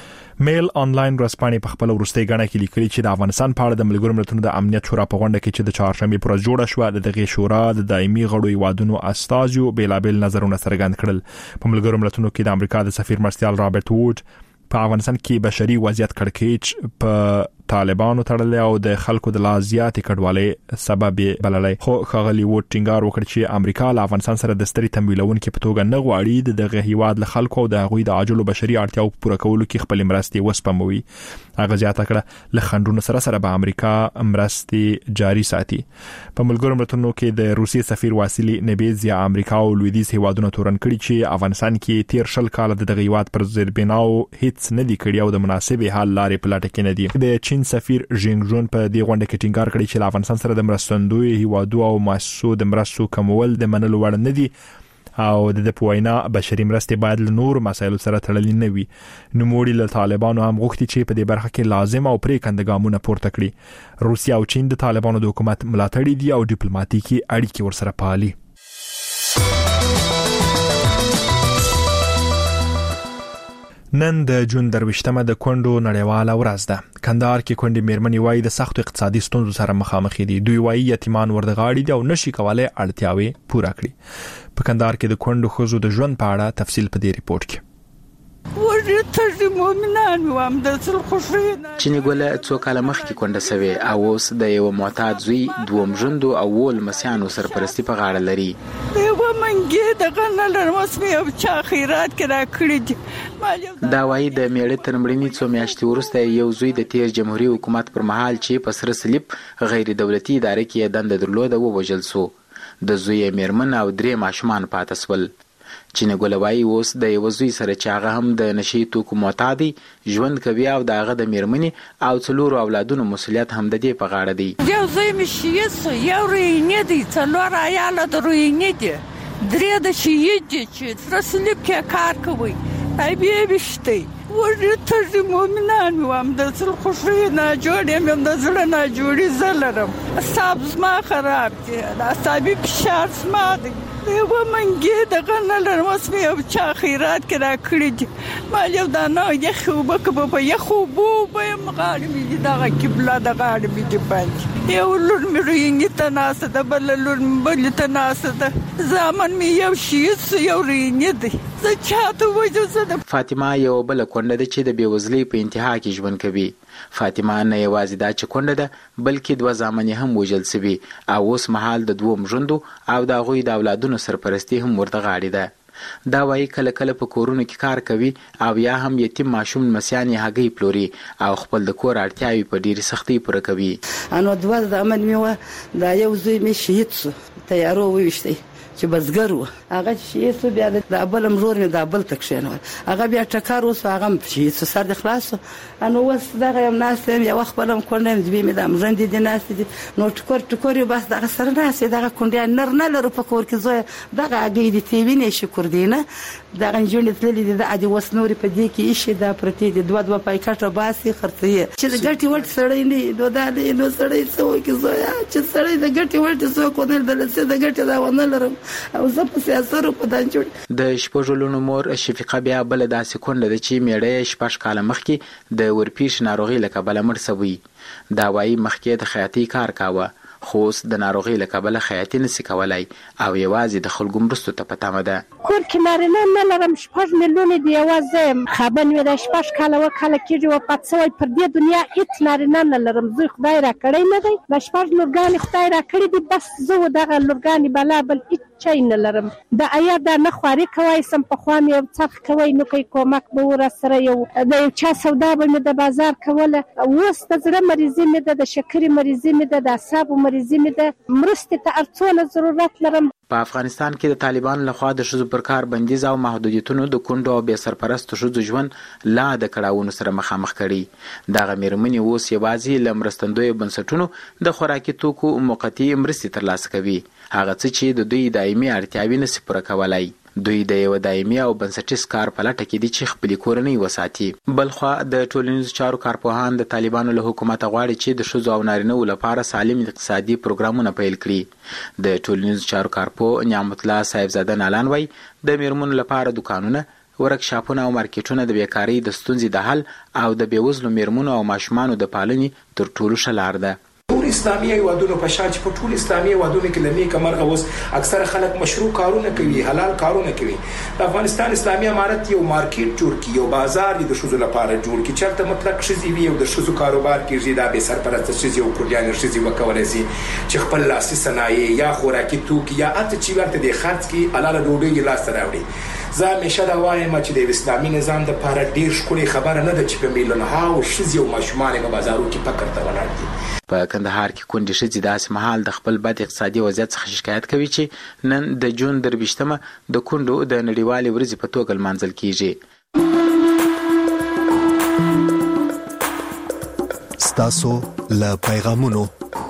میل انلاین ورځپاڼې په خپل ورستۍ غاڼه کې لیکلي چې د افغانستان په اړه د ملګرو ملتونو د امنیت شورا په غونډه کې چې د چهارشنبه پر ورځ جوړه شوه د دغه شورا د دایمي غړو هیوادونو استازیو بیلابل نظرونه څرګند کړل. په ملګرو ملتونو کې د امریکا د سفیر مرستیال رابرټ ووډ په افغانستان کې بشري وضعیت کړکېچ په طالبانو تړلې او د خلکو د لا زیاتې کډوالۍ سبب بللای. خو ښاغلي ووډ ټینګار وکړ چې امریکا له افغانستان سره د ستري تمویلونکو په توګه نه غواړي د دغه هیواد له خلکو او د هغوی د عاجلو بشري اړتیاو پوره کولو کې خپل مرستې وسپموي. هغه زیاته کړه له خنډونو سره سره به امریکا مرستې جاري ساتي. په ملګرو ملتونو کې د روسي سفیر واسیلی نبیزیا امریکا او لویدیځ هیوادونو تورن کړي چې افغانستان کې تیر شل کال د دغه هیواد پر زیربناو هیڅ نه دی کړی او د مناسبې حل لارې په لټه کې نه دي. د چین سفیر ژینګ جون په دې غونډه کې ټینګار کړی چې افغانستان سره د مرستندوی هیوادو او مؤسسو د مرستو کمول د منلو وړ نه دي او د په وینا بشري مرستې باید له نور مسایلو سره تړلې نه وي. نوموړي له طالبانو هم غوښتي چې په دې برخه کې لازم او پریکنده ګامونه پورته کړي. روسیا او چین د طالبانو د حکومت ملاتړي دي او ډیپلوماټیکي اړیکې ورسره پالي. نن د جون درویشتمه د کونډو نړیواله ورځ ده. کندهار کې کونډې میرمنې وایي د سختو اقتصادي ستونزو سره مخامخ دي. دوی وایي یتیمان ورغاړي دي او نشي کولای اړتیاوي پوره کړي. په کندهار کې د کونډو ښځو د ژوند په اړه تفصیل په دې ریپورت کې. چینی ګوله څو کاله مخکې کونډه سوې او اوس د یو معتاد زوی دوم ژوندو او ول مسیانو سرپرستی په غاړه لري. یو منګي دغه نه لرم اوس مې یو چا خیرات کې راکړي دي. دا وایي د میړه تر مړینې څو میاشتې وروسته یو زوی د تیر جمهوریت حکومت پر مهال چې په سره صلیب غیر دولتي ادارې کې دنده درلوده ووژل سو. د زوی میرمن او درې ماشومان پاتې سول. چینه ګل وایي اوس د یو زوی سره چې هغه هم د نشي توکو معتاد دی ژوند کوي او د هغه د میرمنې او څلورو اولادونو مسؤلیت هم د دې په غاړه دی. یو زوی مې شهید سو، یو روینې دی، څلور عیاله د روینې دي، درې د شهید دي چې سره صلیب کې کار کوي. ای بیا بشته ورته تر مومنان وام د څل خوشي نه جوړ یم د زړه نه جوړی زلرم. سبز ما خراب دي، د عصبي فشار سما دي. یو منګي دغه نه لرم اوس مې یو چا خیرات کې راکړي دي. ما یو دانه یخ وبکه په یخ وبو به مغاړې مې دغه قبله د غاړې مې دی باندې. یو لور مې روینې ته ناسته ده، بل لور مې بل ته ناسته ده. زامن مې یو شهید سو، یو روینې دی. زه چاته وځم زه. فاطمه یو بل کونډه ده چې د بېوزلۍ په انتها کې ژوند کوي. فاطمه نه یوازې دا چې کونډه ده بلکې دوه زامن هم وژل سوي او اوس مهال د دوو مژوندو او د هغوی د اولادونو سرپرستي هم ورته غاړې ده. دا وایي کله کله په کورونو کې کار کوي او یا هم یتیم ماشوم لمسیان یې هګۍ پلوري او خپل د کور اړتیاوې په ډېرې سختۍ پوره کوي. انو دوه زامن مې وه، دا یو زوی مې شهید سو، تیارو وویشتی چې بزګر و، هغه شهید سو. بیا د بل مزور مې د بل تکشنول، هغه بیا ټکر وسو، هغه شهید سو، سر د خلاص. انو وس دغه یم ناس یم یو خپلم کونډم دې مې د مزند دي ناس دي نو ټکور ټکور بس دغه سره ناس دغه کونډه نر نه لرو په کور کې زوی دغه اګې دي تی وینې شکر دینه دغه جوړې تللې دي د ادي وسنوري په دې کې ایشي دا پرتی دي دوه دوه پایکټه باسي خرڅي چې د ګټي وړ سړی نه دوه دا نو سړی څو کې زویا چې سړی د ګټي وړ څو کو نه دلته د ګټي دا ونه لرم او زه په سیاست په دان جوړ. د شپږلونو مور شفیقه بیا بل داسې کونډه ده چې میړه شپږ کاله مخکې د ورپیش ناروغي له کبله مړ شوی. دا وایي مخکې د خیاطۍ کار کاوه خو اوس د ناروغۍ له کبله خیاطي نشي کولای او یوازې د خلکو مرستو ته په تمه ده. کور کې نارینه نه لرم، شپږ میلیونه دی، یوازې خبر مې د شپږ کاله وکاله کېږي وفات شوی. پر دې دنیا هېڅ نارینه نه لرم، زه خدای راکړی نه دی، د شپږ لورګانې خدای راکړي دي، بس زه دغه لورګانې بلا بل هېڅ شی نه لرم. د ایا دا نه خواري کوی سم پخوا مې یو څرخ کوی نو کوي کومک به ور سره یو د یو چا سودا به مې د بازار کوله. اوس د زړه مریضي مې ده، د شکرې مریضي مې ده، د اعصابو مریضي مې ده، مرستې ته هر څونه ضرورت لرم. په افغانستان کې د طالبانو لخوا د ښځو پر کار بندیز او محدودیتونو د کونډو او بې سرپرستو ښځو ژوند لا د کړاوونو سره مخامخ کړي. دغه میرمنې اوس یوازې له مرستندویو بنسټونو د خوراکي توکو موقتي مرستې ترلاسه کوي، هغه څه چې د دوی دایمي اړتیاوې نشي پوره کولای. دوی د یو دایمي او بنسټیز کار په لټه کې دي چې خپل کورنۍ وساتي. بلخوا د ټولنیزو چارو کارپوهان د طالبانو له حکومت غواړي چې د ښځو او نارینه‌و لپاره سالم اقتصادي پروګرامونه پیل کړي. د ټولنیزو چارو کارپوه نعمت الله صاحبزاده نالان وایي د میرمنو لپاره دکانونه، ورکشاپونه او مارکیټونه د بیکارۍ د ستونزې د حل او د بېوزلو میرمنو او ماشومانو د پالنې تر ټولو ښه لار ده. ټول اسلامي هیوادونو په شان چې په ټول اسلامي هیوادونو کې لنی کمر اوس اکثره خلک مشروع کارونه کوي، حلال کارونه کوي. د افغانستان اسلامي امارت یو مارکیټ جوړ کړي، یو بازار د شوزو لپاره جوړ کړي چې تل مطلق شزي وي او د شوزو کاروبار کیږي، دا به سرپرست شزي او کورډیان شزي وکولای شي چې خپل لاسي صنایع یا خوراکي توکي یا اته چې ورته د خرڅ کی حلاله ډوډۍ لاس ته راوړي. زه همیشه دا وایم چې د اسلامي نظام د لپاره ډیر ښکلې خبره نه ده چې په میلیونها او شزي او ماشومان په بازارو کې پکړ ته ولاړ دي. په کندهار کې کونډې ښځې داسې مهال د خپل بد اقتصادي وضعیت څخه شکایت کوي چې نن د جون درویشتمه د کونډو د نړیوالې ورځې په توګه لمانځل کیږي. ستاسو له پیغامونو.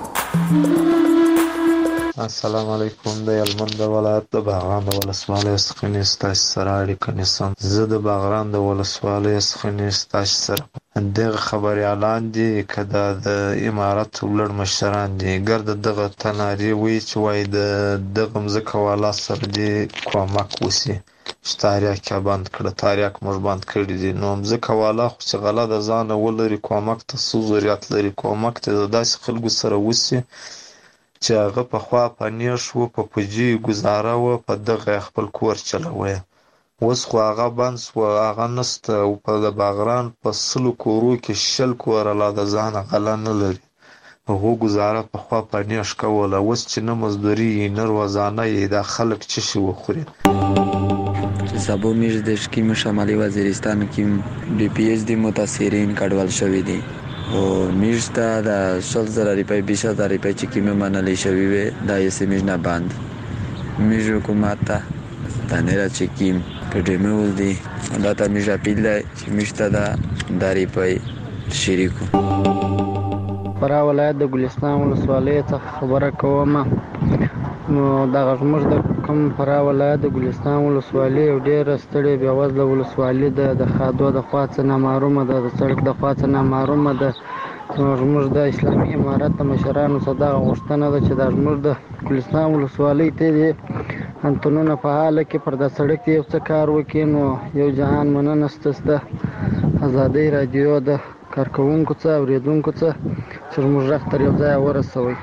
السلام علیکم. د هلمند ولایت د باغران د ولسوالۍ څخه نې ستاسو سره اړیکه نیسم. زه د باغران د ولسوالۍ څخه نې ستاسو سره دغه خبري اعلان دي که دا د امارت ولړ مشران دي ګرد دغه تناري وی چې وای د دغه مزکه والا سره دي کومک وسی چې تاریخ کې بند کړه، تاریخ موږ بند کړی دي. نو مزکه والا خو چې غلا د ځان ولري کومک ته ضرورت لري، کومک ته داسې خلکو سره وسی چې هغه په خوا پنیر شو په پوجي گزاره و په دغه خپل کور چلوي. اوس خو هغه بند شو، هغه نسته او په د باغران په سلو کورو کې شل کوره لا د ځان غلا نه لري. هغه گزاره په خوا پنیش کوله. اوس چې نه مزدوري نه روزانه یې دا خلک چې شي وخوري. سبو میش د شکیم شمالي وزیرستان کې بي پي ایس دی متاثرین کډوال شوی دي او میش ته د شل زره روپۍ بیس هزار روپۍ چې کیمه منلې شوی وي دا یې سیمه نه باندې میش حکومت ته د نه را چې کیم په دې مول دي دا ته میش اپیل دی چې میش ته دا داري پي شریکو. فرا ولایت د ګلستان ولسوالۍ څخه خبره کوم. نو دا زموږ د کوم فرا ولایت د ګلستان ولسوالۍ یو ډېره ستړې بېوزله ولسوالي ده. د خادو د خوا څخه نامعلومه ده، د سړک د خوا څخه نامعلومه ده. نو زموږ د اسلامي امارت د مشرانو څخه دغه غوښتنه ده چې دا زموږ د ګلستان ولسوالۍ ته دې انتونونه فعاله کړي، پر دا سړک یو څه کار وکړي. نو یو جهان مننه ستاسو ازادۍ رادیو د کارکوونکو څخه اوریدونکو څخه چې موږ غږ تر یو ځای ورسوي.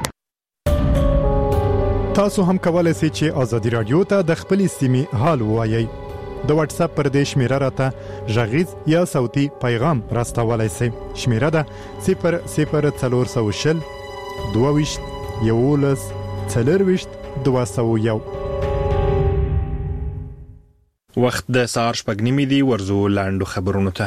تاسو هم کولای شئ چې ازادي رادیو ته د خپلې سیمې حال ووایئ. د واتس اپ پر دې شمیره راته غږیز یا صوتي پیغام راستولای شئ. شمیره ده صفر صفر څلور سوه شل دوه ویشت یولس څلور ویشت دوه سوه یو. وخت د سهار شپږ نیمې دی. ورزو لاندو خبرونو ته.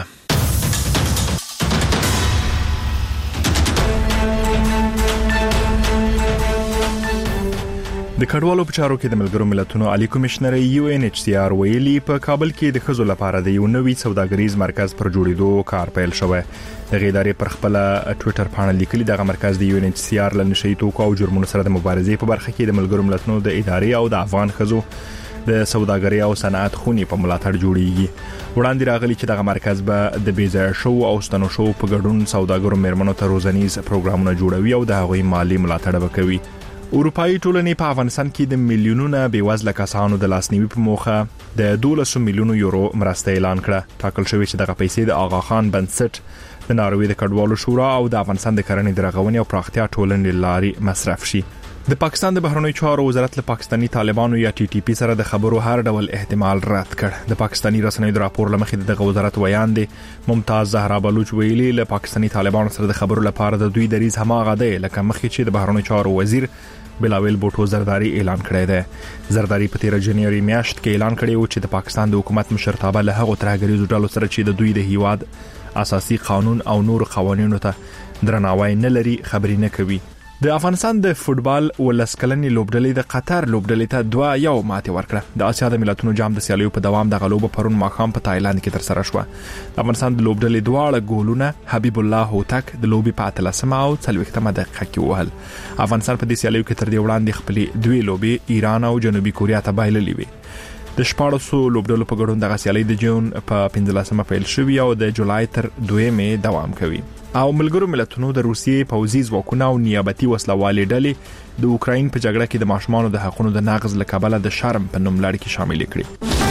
د کډوالو په چارو کې د ملګرو ملتونو عالی کمشنر یو ان ایچ سی آر ویلي په کابل کې د ښځو لپاره د یو نوي سوداګریز مرکز پر جوړېدو کار پیل شوی. د غیدارې پر خپل ټوئیټر باندې لیکلي دغه مرکز د یو ان ایچ سی آر له نشئی توکو او جرمونو سره د مبارزې په برخه کې د ملګرو ملتونو د ادارې او د افغان ښځو د سوداګرۍ او صنعت خونې په ملاتړ جوړیږي. وړاندې راغلي چې دغه مرکز به د بیځای شو او ستنو شو په ګډون سوداګرو مېرمنو ته روزنیز پروګرامونه جوړوي او د هغوی مالی ملاتړ وکوي. اروپایي ټولنې په افغانستان کې د میلیونونو بیوزله کسانو د لاسنیوي په موخه د دولس میلیونو یورو مرسته اعلان کړه. ټاکل شوی چې دغه پیسې د آغا خان بنسټ، د ناروې د کډوالو شورا او د افغانستان د کرنې د رغونې او پراختیا ټولنې لاري مصرف شي. د پاکستان د بهرنیو چارو وزارت له پاکستاني طالبانو یا ټي ټي پی سره د خبرو هر ډول احتمال رد کړ. د پاکستاني رسنیو د راپور لمخې د وزارت ویان دی ممتاز زهرا بلوچ ویلي له پاکستاني طالبانو سره د خبرو لپاره د دوی دریز هماغه دی لکه مخکې چې د بهرنیو چارو وزیر بلاول بوټو زرداری اعلان کړی دی. زرداری په تیر جنوري میاشت کې اعلان کړی و چې د پاکستان د حکومت مشرتابه له هغو ترهګریزو ډلو سره چې د دوی د هیواد اساسي قانون او نور قوانینو ته درناوی نه لري خبرې نه کوي. د افغانستان د فوتبال ولسکلنې لوبډلې د قطر لوبډلې ته دوه یو ماتې ورکړه. د اسیا د ملتونو جام د سیالیو په دوام د غلوب پرون ماخام په تایلند کې تر سره شو. د افغانستان د لوبډلې دواړه ګولونه حبیب الله هوتک د لوبي په اتلسمه او څلوېښتمه دقیقه کې وهل. افغانستان په دې سیالیو کې تر دې وړاندې خپل دوی لوبي ایران او جنوبي کوریا ته بایللې وي. د شپاړسو لوبډلو په ګډون دغه سیالي د جون په پنځلسمه پیل شوې او د جولای تر دویمه دوام کوي. او ملګرو ملتونو د روسیې پوځي ځواکونو او نیابتي وسلوالې ډلې د اوکراین په جګړه کې د ماشومانو د حقوقو د نقض لکبله د شرم په نوم لړ کې شامل کړي.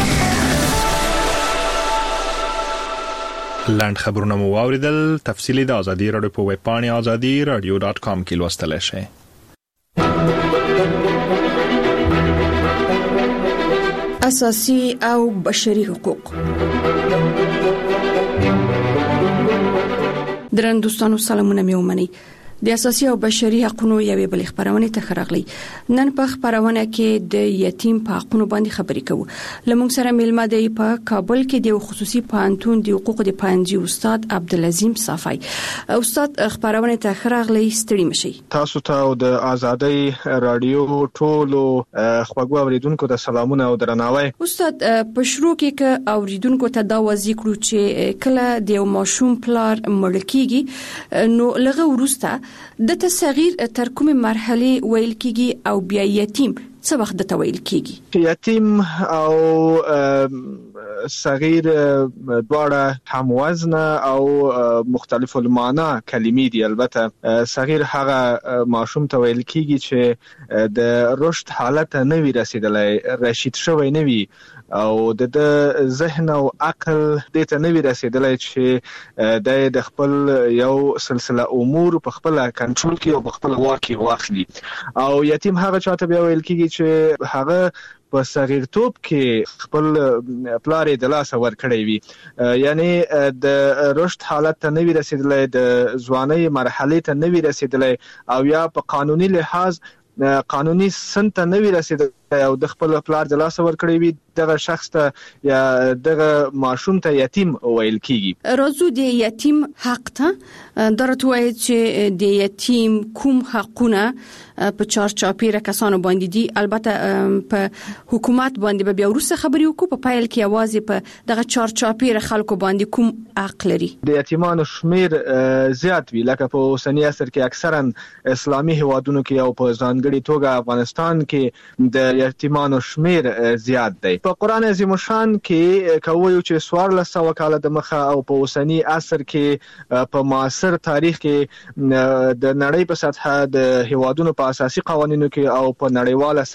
لاند خبرونه مو واوریدل. تفصیلی د ازادي رادیو په ویب پاڼه ازادي رادیو ډاټ کام کې لوستلی شئ. اساسي او بشري حقوق. درن دوستانو سلامونه مې ومنئ. د اساسي او بشري حقوقو یوې بل خبرونه ته خراغلي. نن په خبرونه کې د یتیم په حقوقو باندې خبرې کوو. لمونږ سره ملما دی په کابل کې د خصوصي پانتون د حقوقو د پانځي استاد عبدالعظیم صافی. استاد خبرونه ته خراغلي ستړي مشي. تاسو ته د ازادۍ رادیو ټولو خپګو اوریدونکو ته سلامونه او درناوی. استاد په شروع کې ک اوریدونکو ته دا وځي کړو چې کله د ماشوم پلار مړکیږي نو لغه ورسته د تصغیر تر کومه مرحله ویل کیږي او بیا یتیم څه وخت د تویل کیږي؟ یتیم او صغیر دواړه هم وزن او مختلف المعنا کلمې دي. البته صغیر هغه ماشوم تویل کیږي چې د رشد حالت نه وی رسیدلای، رشید شوی نه وی او د ذهن او عقل د ته نه وی رسیدلای چې د خپل یو سلسله امور په خپل کنټرول کې او په خپل واک کې واخلي. او یتیم هغه چاته بیا ویل کیږي چې هغه په صغیرتوب کې خپل پلار د لاس ور کړی وي، یعنی د رشد حالت ته نوی رسیدلای، د ځواني مرحله ته نوی رسیدلای، او یا په قانوني لحاظ قانوني سن ته نوی رسیدلای او د خپل پلار د لاس ور کړی وي، دغه شخص ته یا دغه ماشوم ته یتیم ویل کیږي. راځو د یتیم حق ته درته وایي چې د یتیم کوم حقونه په چارچاپیره کسانو باندې دي. البته په حکومت باندې به بیا وروسته خبرې وکړو، په پایل کې یوازې په دغه چارچاپیره خلکو باندې کوم حق لري. د یتیمانو شمیر زیات وی، لکه په اوسنی عصر کې اکثرا اسلامي هیوادونو کې او په ځانګړي توګه افغانستان کې د یتیمانو شمیر زیات دی. په قران عظیم شان کې کوي چې سوار له سو کال د مخه او په اوسنی عصر کې په معاصر تاریخ کې د نړۍ په سطح د هیوادونو په اساسي قوانینو کې او په نړیواله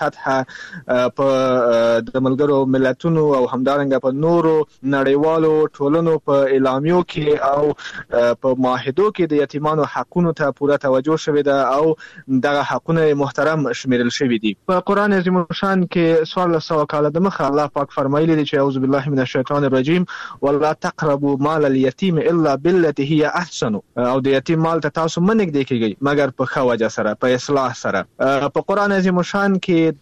سطح په د ملګرو ملتونو او همدارنګه په نورو نړیوالو ټولنو په اعلامیو کې او په معاهدو کې د یتیمانو حقونو ته پوره توجه شوې ده او دغه حقونه محترم شمیرل شوې دي. په قران عظیم شان کې سوار له سو کال د مخه الله پاک فرمایلی دی چې اعوذ بالله من الشیطان الرجیم ولا تقربوا مال اليتيم الا بالتي هي احسن، او د یتیم مال ته تاسو منګ دی کیږي مگر په ښه وجه سره، په اصلاح سره. په قران عظیم شان کې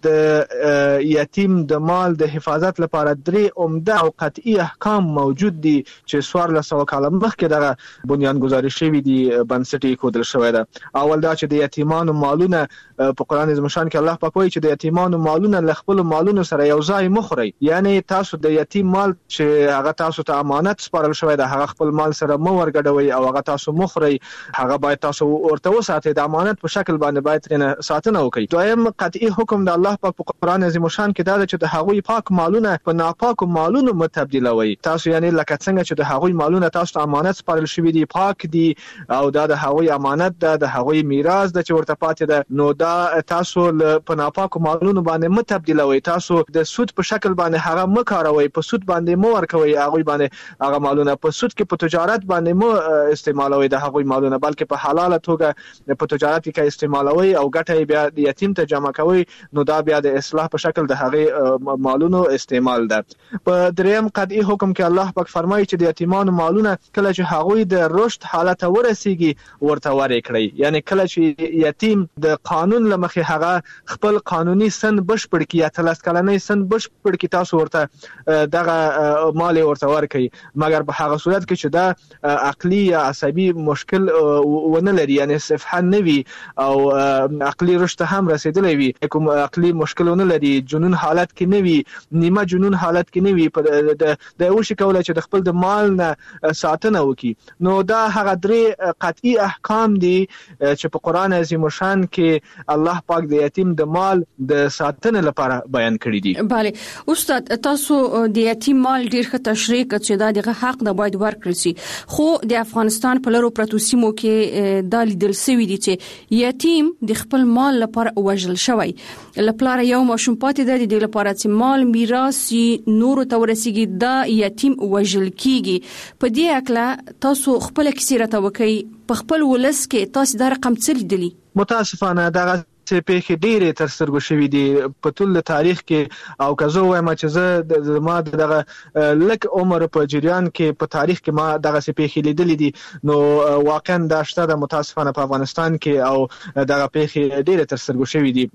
د یتیم د مال د حفاظت لپاره درې عمده او قطعي احکام موجود دي چې سوار له سو کال مخکې دغه بنیان گذاری شوی دي، بنسټي کودل شوی ده. اول دا چې د یتیمانو مالونه په قران عظیم شان کې الله پاک وایي چې د یتیمانو مالونه له خپل مالونو سره یو ځای مخوري، یعنی تاسو د یتیم مال چې هغه تاسو ته امانت سپارل شوی ده هغه خپل مال سره مو ورګډوي او هغه تاسو مخوري، هغه باید تاسو ورته وساتئ، د امانت په شکل باندې باید ترنه ساتنه وکړئ. دویم قطعي حکم د الله پاک په قران عظیم شان کې دا چې د هغوی پاک مالونه په ناپاکو مالونو متبدلوي. تاسو یعنی لکه څنګه چې د هغوی مالونه تاسو ته امانت سپارل شوی دي پاک دي او دا د هغوی امانت ده، د هغوی میراث ده چې ورته پاتې ده، نو دا تاسو په ناپاکو مالونو باندې متبدلوي. تاسو د سود په شکل باندې هغه مکاروي، په سود باندې مو ورکوي هغه باندې هغه مالونه، په سود کې په تجارت باندې مو استعمالوي د هغه مالونه، بلکې په حلاله توګه په تجارت کې استعمالوي او ګټه بیا د یتیم ته جمع کوي، نو دا بیا د اصلاح په شکل د هغه مالونو استعمال ده. په دریم قطعي حکم کې الله پاک فرمایي چې د یتیمانو مالونه کله چې هغه د رشد حالت ورسیږي ورته ورکړي، یعنی کله چې یتیم د قانون لمخې هغه خپل قانوني سن بشپړ کی یا تلس کلنې سن بشپړ کی تاسو ورته دغه مال ورته ورکړي، مګر په هغه صورت کې چې دا عقلي یا عصبي مشکل ونه لري، یعنی صفحه نوي او عقلي رشد هم رسیدلی وي، کوم عقلي مشکل ونه لري، جنون حالت کې نوي، نیمه جنون حالت کې نوي، د اوشي کوله چې د خپل د مال نه ساتنه وکي. نو دا هغه درې قطعي احکام دي چې په قران عظیم شان کې الله پاک د یتیم د مال د ساتنه لپاره بیان کړی دي. بله استاد، تاسو د یتیم مال ډیر ښه تشریح کړ چې دا دغه حق نه باید ورکړل شي، خو د افغانستان په لرو پرتو سیمو کې دا لیدل شوی دي چې یتیم د خپل مال لپاره وژل شوی، لپاره یو ماشوم پاتې دی د لپاره چې مال میراث نور ته ورسیږي دا یتیم وژل کیږي. په دې اکله تاسو خپل کیسه راته وکړئ، په خپل ولس کې تاسو دا رقم څه لیدلی؟ متاسفانه دغه چې پیښې ډېرې تر سترګو شوې دي په ټول تاریخ کې، او که زه وایم چې زه د ما دغه لک عمر په جریان کې په تاریخ کې ما دغه پیښې لیدلې دي، نو واقعا دا شته د متاسفانه په افغانستان کې او دغه پیښې ډېرې تر سترګو شوې دي.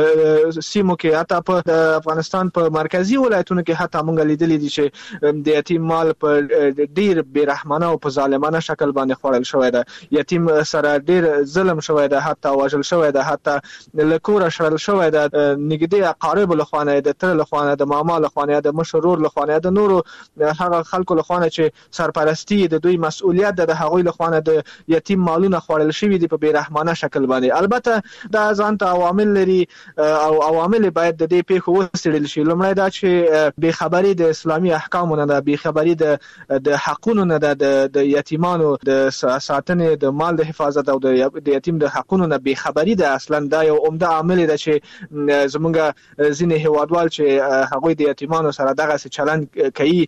په سیمو کې حتی په افغانستان په مرکزی ولایتونو کې حتی موږ لیدلې دي چې د یتیم مال په ډېر بیرحمانه او په ظالمانه شکل باندې خوړل شوی ده، یتیم سره ډېر ظلم شوی ده، حتی وژل شوی ده، حتی لکور شړل شوی د نګدي اقارب له خوانه، د تر له خوانه، د ماما له خوانه، د مشرور له خوانه، د نورو هغه خلکو له خوانه چې سرپرستی د دوی مسؤلیت د هغوی له خوانه د یتیم مالونه خوړل شوی دي په بیرحمانه شکل باندې. البته دا ځان ته عوامل لري او عوامل باید د دې پیښو وسړل شي. لومړی دا چې بے خبري د اسلامي احکامو نه ده، بے خبري د د حقونو نه ده، د یتیمانو د ساتنې د مال د حفاظت او د یتیم د حقونو نه بے خبري ده. اصلا دا یو عمده عامل دی چې زمونږ ځینې هیوادوال چې هغوی د یتیمانو سره دغه چلند کوي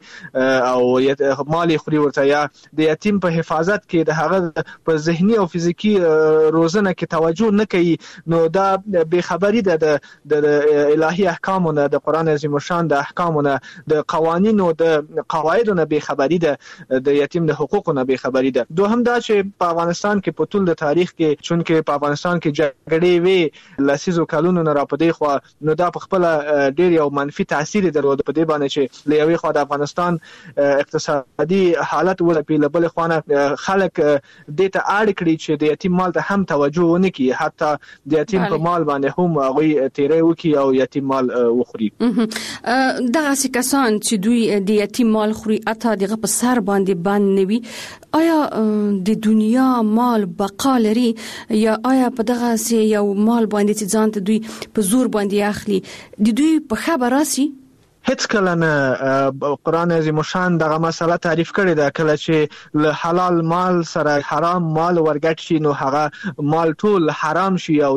او مالی خوري ورته یا د یتیم په حفاظت کې د هغه په ذهني او فزیکی روزنه کې توجه نه کوي، نو دا بے خبري ده د الهي احکامو نه، د قران عظیم شان د احکامو نه، د قوانینو د قواعدو نه بے خبري ده، د یتیم د حقوقو نه بے خبري ده. دوهم دا چې په افغانستان کې په ټول د تاریخ کې چونکه په افغانستان کې جګړې وی لسیزو کلونو نه را پدې خو نو دا په خپل ډېر یو منفي تاثیر درلود په دې باندې چې لوي خو د افغانستان اقتصادي حالت ولې په بل خوانه خلک د ته اړ کړی چې د یتیم مال ته هم توجه ونه کړي، حتی د یتیم په مال باندې هم هغه تیرې وکي او یتیم مال وخوري. دغه کسان چې دوی د یتیم مال خوري اته دغه په سر باندې باندې نوي، آیا د دنیا مال بقا لري یا آیا په دغه سي یو مال باندې چې ځان ته دوی په زور باندې اخلي د دوی په خبر راسي؟ هیڅ کله نه قران عظیم شان دغه مسله تعریف کړی دا کله چې له حلال مال سره حرام مال ورګټ شي نو هغه مال ټول حرام شي او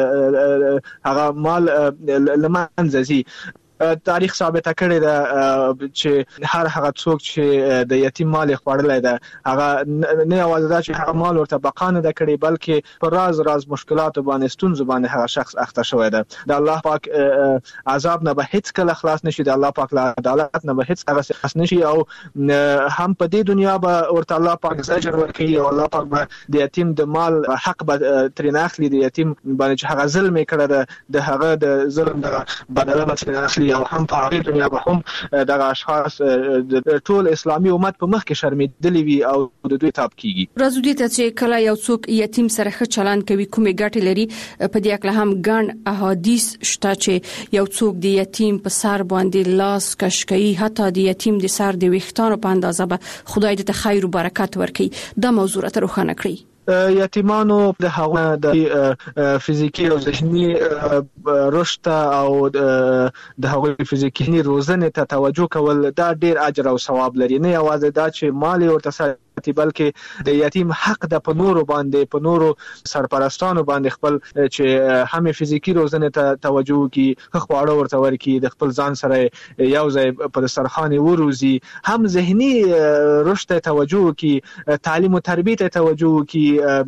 هغه مال لمنځه ځي. تاریخ ثابت کړی دا چې هر هغه څوک چې د یتیم مال خوړلای دا هغه نه یوازې دا چې هغه مال ورته بقا نه د کړی بلکې پر راز راز مشکلات باندې ستونزې باندې هغه شخص اخته شوی دی. د الله پاک عذاب نه به هیڅ کله خلاص نشي، د الله پاک له عدالت نه به هیڅ کله خلاص نشي او هم په دې دنیا به ورته الله پاک زجر ورکوي او الله پاک به د یتیم د مال حق به ترې نه اخلي، د یتیم باندې چې هغه ظلم یې کړی دی د هغه د ظلم د بدله به ترې نه اخلي او هم په هغه دنیا به هم دغه اشخاص ټول اسلامي امت په مخ کې شرمېدلي وي او د دوی تاب کیږي. راځو دې ته چې کله یو څوک یتیم سره ښه چلند کوي کومې ګټې لري، په دې اړه هم ګڼ احادیث شته چې یو څوک د یتیم په سر باندې لاس کش کوي، حتی د یتیم د سر د ویښتانو په اندازه به خدای دې ته خیر او برکت ورکړي. دا موضوع راته روښانه کړئ. یتیمانو د هغه د فزیکی او ذهني رشد او د هغه فزیکی روزنه ته توجه کول دا ډیر اجر او ثواب لري، نه یوازې دا چې مالی ورته بلکې د یتیم حق د په نورو باندې په نورو سرپرستانو باندې خپل چې هم فزیکی روزنه ته توجه کوي، خواړه ورته ورکي، د خپل ځان سره یو ځای په دسترخوان وروزي، هم ذهني رشد ته توجه کوي، تعلیم او تربیت ته توجه کوي،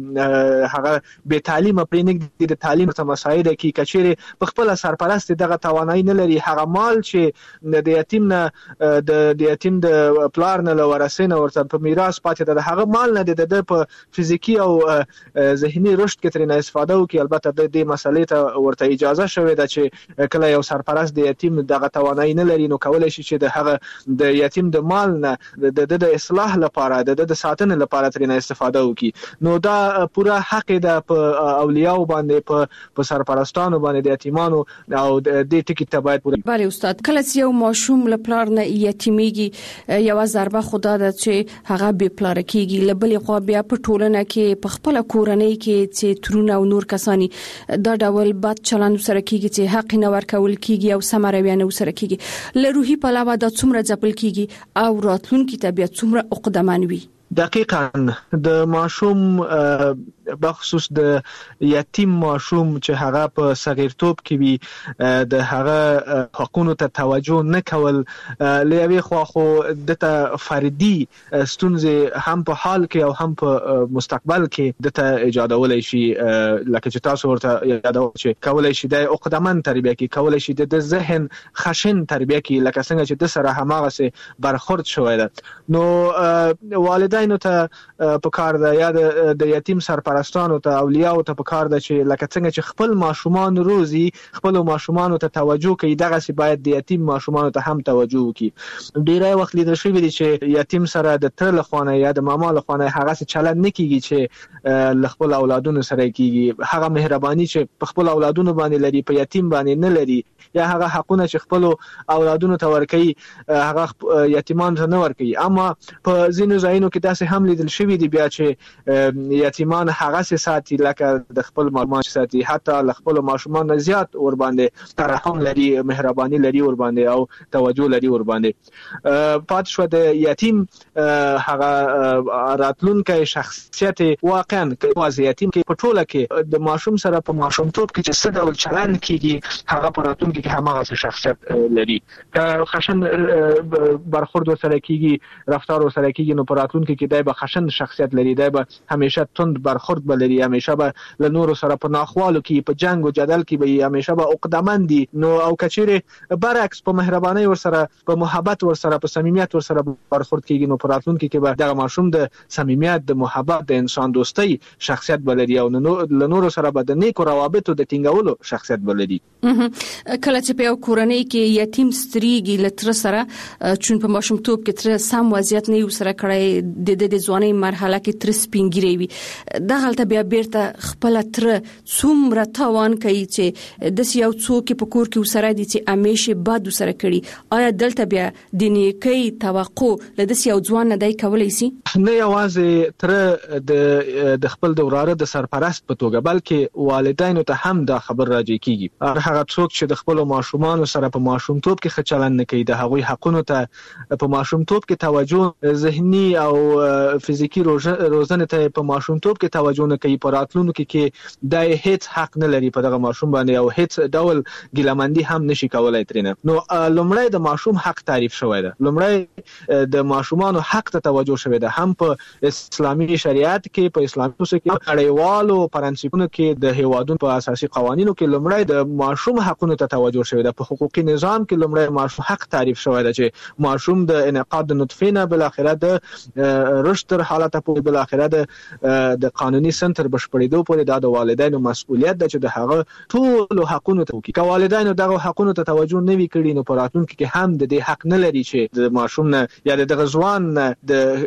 هغه به تعلیم پرې نه د تعلیم ته مساعده کوي. کچېره په خپل سرپرست دغه توانایي نه لري، هغه مال چې د یتیم نه د یتیم د پلار نه لورسینه ورته په میراث پاتې د هغه مال نه د په فزیکی او ذهني رشد کې ترې نه استفاده وکړي. البته د دې مسلې ته ورته اجازه شوې ده چې کله یو سرپرست د یتیم دغه توانایي نه لري نو کولای شي چې د هغه د یتیم د مال نه د د اصلاح لپاره د د ساتنې لپاره ترې نه استفاده وکړي. نو دا پوره حق ده په اولیاء باندې په په سرپرستانو باندې د یتیمانو او د دې ټکی ته باید پوره. بله استاد، کله چې یو ماشوم لپاره نه یتیمیږي یو ضربه خدا ده چې هغه به پلار کېږي، لبلې خو بیا په ټولنه کې په خپل کورنۍ کې چې ترونه او نور کسانی دا ډول بد چلند سره کېږي چې حق نه ورکول کېږي او سم رویه نه سره کېږي، له روحي پلوه دا څومره ځپل کېږي او راتلونکي ته بیا څومره عقدمن وي. دقیقاً د ماشوم بخصوص د یتیم ماشوم چې هغه په صغیرتوب کې وي د هغه حقوقو ته توجه نه کول، لوي خو خو د فردي ستونزې هم په حال کې او هم په مستقبل کې د ته ایجادولای شي، لکه چې تاسو ورته یادو چې کولای شي د عقدمن تربیه کې، کولای شي د ذهن خشن تربیه کې، لکه څنګه چې د سره هماغه سي برخورد شوی ده. نو والدینو ته په کار ده یا د یتیم سرپرستانو ته اولیاء ته په کار ده چې لکه څنګه چې خپل ماشومان روزي خپل ماشومان ته توجه کوي، دغه سي باید د یتیم ماشومان ته هم توجه وکړي. ډیرای وخت لیدل شوی دی چې یتیم سره د تر لخوانه یا د ماما لخوانه هغه څه چلند نه کیږي چې خپل اولادونو سره کیږي، هغه مهرباني چې په خپل اولادونو باندې لري په یتیم باندې نه لري، یا هغه حقونه چې خپل اولادونو ته ورکړي هغه یتیمان ته نه ورکړي. اما په ځینو ځایونو کې داسې هم لیدل شوی دی بیا چې یتیمان هغه ساتي لکه د خپل ماشومان ساتي، حتی ل خپل ماشومان زیات ور باندې ترحم لري، مهرباني لري ور باندې او توجه لري ور باندې. پات شو د یتیم هغه راتلونکي شخصیت واقعا واز یتیم کې په ټوله کې د ماشوم سره په ماشومتوب کې چې څه ډول چلند کیږي هغه په راتلونکي کې هماغه شخصیت لري. که خشن برخورد سره کیږي، رفتار سره کیږي، نو په راتلونکي کې دای به خشن شخصیت لري، دای به همیشه تند برخورد بلري، همیشه به له نورو سره په ناخوالو کې په جنگ او جدل کې به همیشه به عقدمن دي. نو او کچيره برعکس په مهرباني ور سره په محبت ور سره په صمیمیت ور سره برخورد کیږي، نو په راتلونکي کې به دغه ماشوم د صمیمیت، د محبت، د انسان دوستۍ شخصیت بلري او له نورو سره به د نیکو روابطو د ټینګولو شخصیت بلري. کله چې په کورنۍ کې یتیم ستريږي لتر سره چون په ماشومتوب کې تر سم وضعیت نه سره کړی د د ځواني مرحله کې تر سپینګری وي، د غلطه بیا بیرته خپل تر څومره تاوان کوي چې د یو څوک په کور کې وسره دي چې همیشه باد وسره کړي. آیا دلته بیا د نیکی توقع له دې یو ځوان نه دی کولای شي؟ نه یوازې تر د د خپل د وراره د سرپرست په توګه بلکې والدینو ته هم دا خبر راځي کیږي. هغه څوک چې د خپل ماشومان سره په ماشومتوب کې ښه چلند نه کوي، د هغوی حقونو ته په ماشومتوب کې توجه، ذهني او فزیکی روزنه ته په ماشومتوب کې توجه نه کوي، په راتلونکي کې د هیڅ حق نه لري په دغه ماشوم باندې او هیڅ ډول ګیلمندي هم نشي کولای ترنه. نو لومړی د ماشوم حق تعریف شوی دی، لومړی د ماشومانو حق ته توجه شوی دی، هم په اسلامي شریعت کې، په اسلامي اصولو کې، نړیوالو پرنسپونو کې، د هیوادونو په اساسي قوانینو کې لومړی د ماشوم حقونو ته توجه شوی دی. په حقوقي نظام کې لومړی ماشوم حق تعریف شوی دی چې ماشوم د انعقاد د نطفه نه بل اخره د رشد تر حالت په بل اخره د د قانوني سنتر بشپړېدو پورې د والدینو مسؤلیت ده چې د هغه ټول حقونو ته وکړي. که والدینو دغه حقونو ته توجه نه وي کړی، نو په راتلونکي کې هم د دې حق نه لري چې د ماشوم نه یا د ځوان د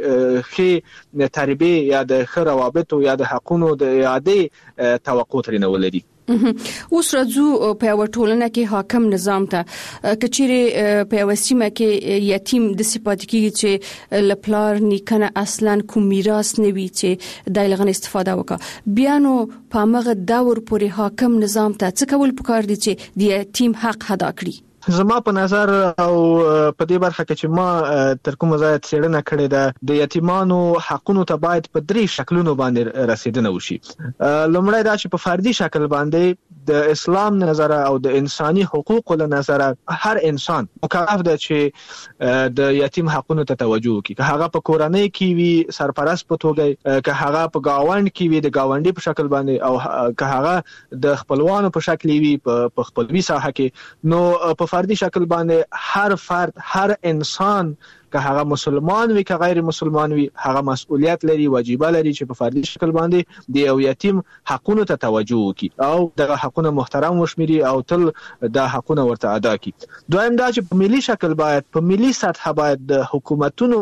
ښې تربیه یا د ښه روابطو یا د حقونو د اعادې توقع ترې ولري. اوس راځو په یو ټولنه کې حاکم نظام ته، کچېره په یو سیمه کې یتیم د صفات کې چې لپلار نیکنه اصلا کوم میراث نه وي چې د لغن استفاده وکړه، بیا نو په مغه داور پورې حاکم نظام ته څه کول پکار دي چې د یتیم حق ادا کړي؟ زما په نظر او په دې برخه کې چې ما تر کومه ځای څېړنه کړې ده، د یتیمانو حقونو ته باید په درې شکلونو باندې رسیدنه وشي. لومړی دا چې په فردي شکل باندې د اسلام نظر او د انساني حقوقو له نظر هر انسان مکلف ده چې د یتیم حقونو ته توجه وکړي، که هغه په کورنۍ کې وي سرپرست په توګه، که هغه په گاوند کې وي د گاونډي په شکل باندې، او که هغه د خپلوانو په شکل وي په خپلوي ساحه کې. نو په فردي شکل باندې هر فرد، هر انسان، که هغه مسلمان وي که غیر مسلمان وي، هغه مسؤلیت لري، واجبہ لري چې په فردي شکل باندې د یو یتیم حقونو ته توجه وکړي او دغه حقونه محترم وشمېري او تل د حقونه ورته ادا کړي. دویم دا چې په ملي شکل باید، په ملي سطح باید د حکومتونو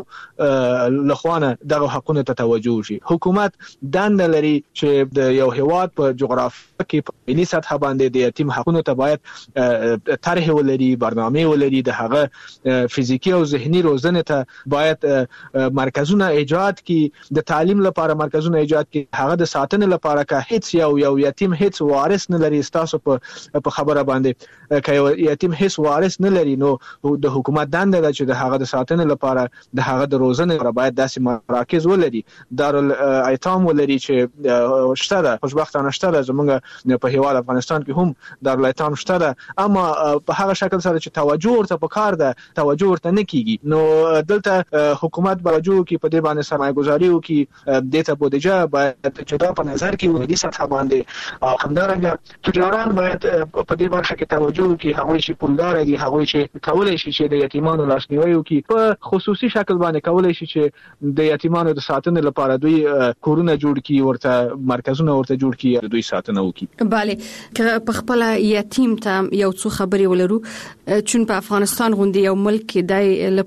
لخوانه دغه حقونه ته توجه وشي. حکومت دنده لري چې د یو هیواد په جغرافیه کې په ملي سطح باندې د یتیم حقونو ته باید طرح ولري، برنامه ولري، د هغه فزیکی او ذهني روزنه ته باید مرکزونه ایجاد کی، د تعلیم لپاره مرکزونه ایجاد کی، هغه د ساتنې لپاره که هیڅ یو یو یتیم هیڅ وارث نه لري، تاسو په په خبره باندې که یتیم هیڅ وارث نه لري، نو د حکومت دنده ده چې د هغه د ساتنې لپاره د هغه د روزنې لپاره باید داسې مراکز ولري، دارالایتام ولري چې شته ده، خوشبختانه شته ده، زمونږ په هیواد افغانستان کې هم دارالایتام شته ده، اما په هغه شکل سره چې توجه ورته پکار ده توجه ورته نه کیږي. نو دلته حکومت باجو کې په دې باندې سرمایه‌ګذاري وکړي، د ته بودیجه باید چې دا په نظر کې ولري سطح باندې، او همدارنګه تجاران باید په دې برخه کې توجه وکړي، هغه چې پولدار دي، هغه چې کولای شي چې د یتیمانو لاسنیوي وکړي، په خصوصي شکل باندې کولای شي چې د یتیمانو د ساتنې لپاره دوی کورونه جوړ کړي، ورته مرکزونه ورته جوړ کړي، دوی ساتنه وکړي. bale که په خپل یتیم ته یو څو خبرې ولرو، چون په افغانستان غونډې یو ملک دی لپاره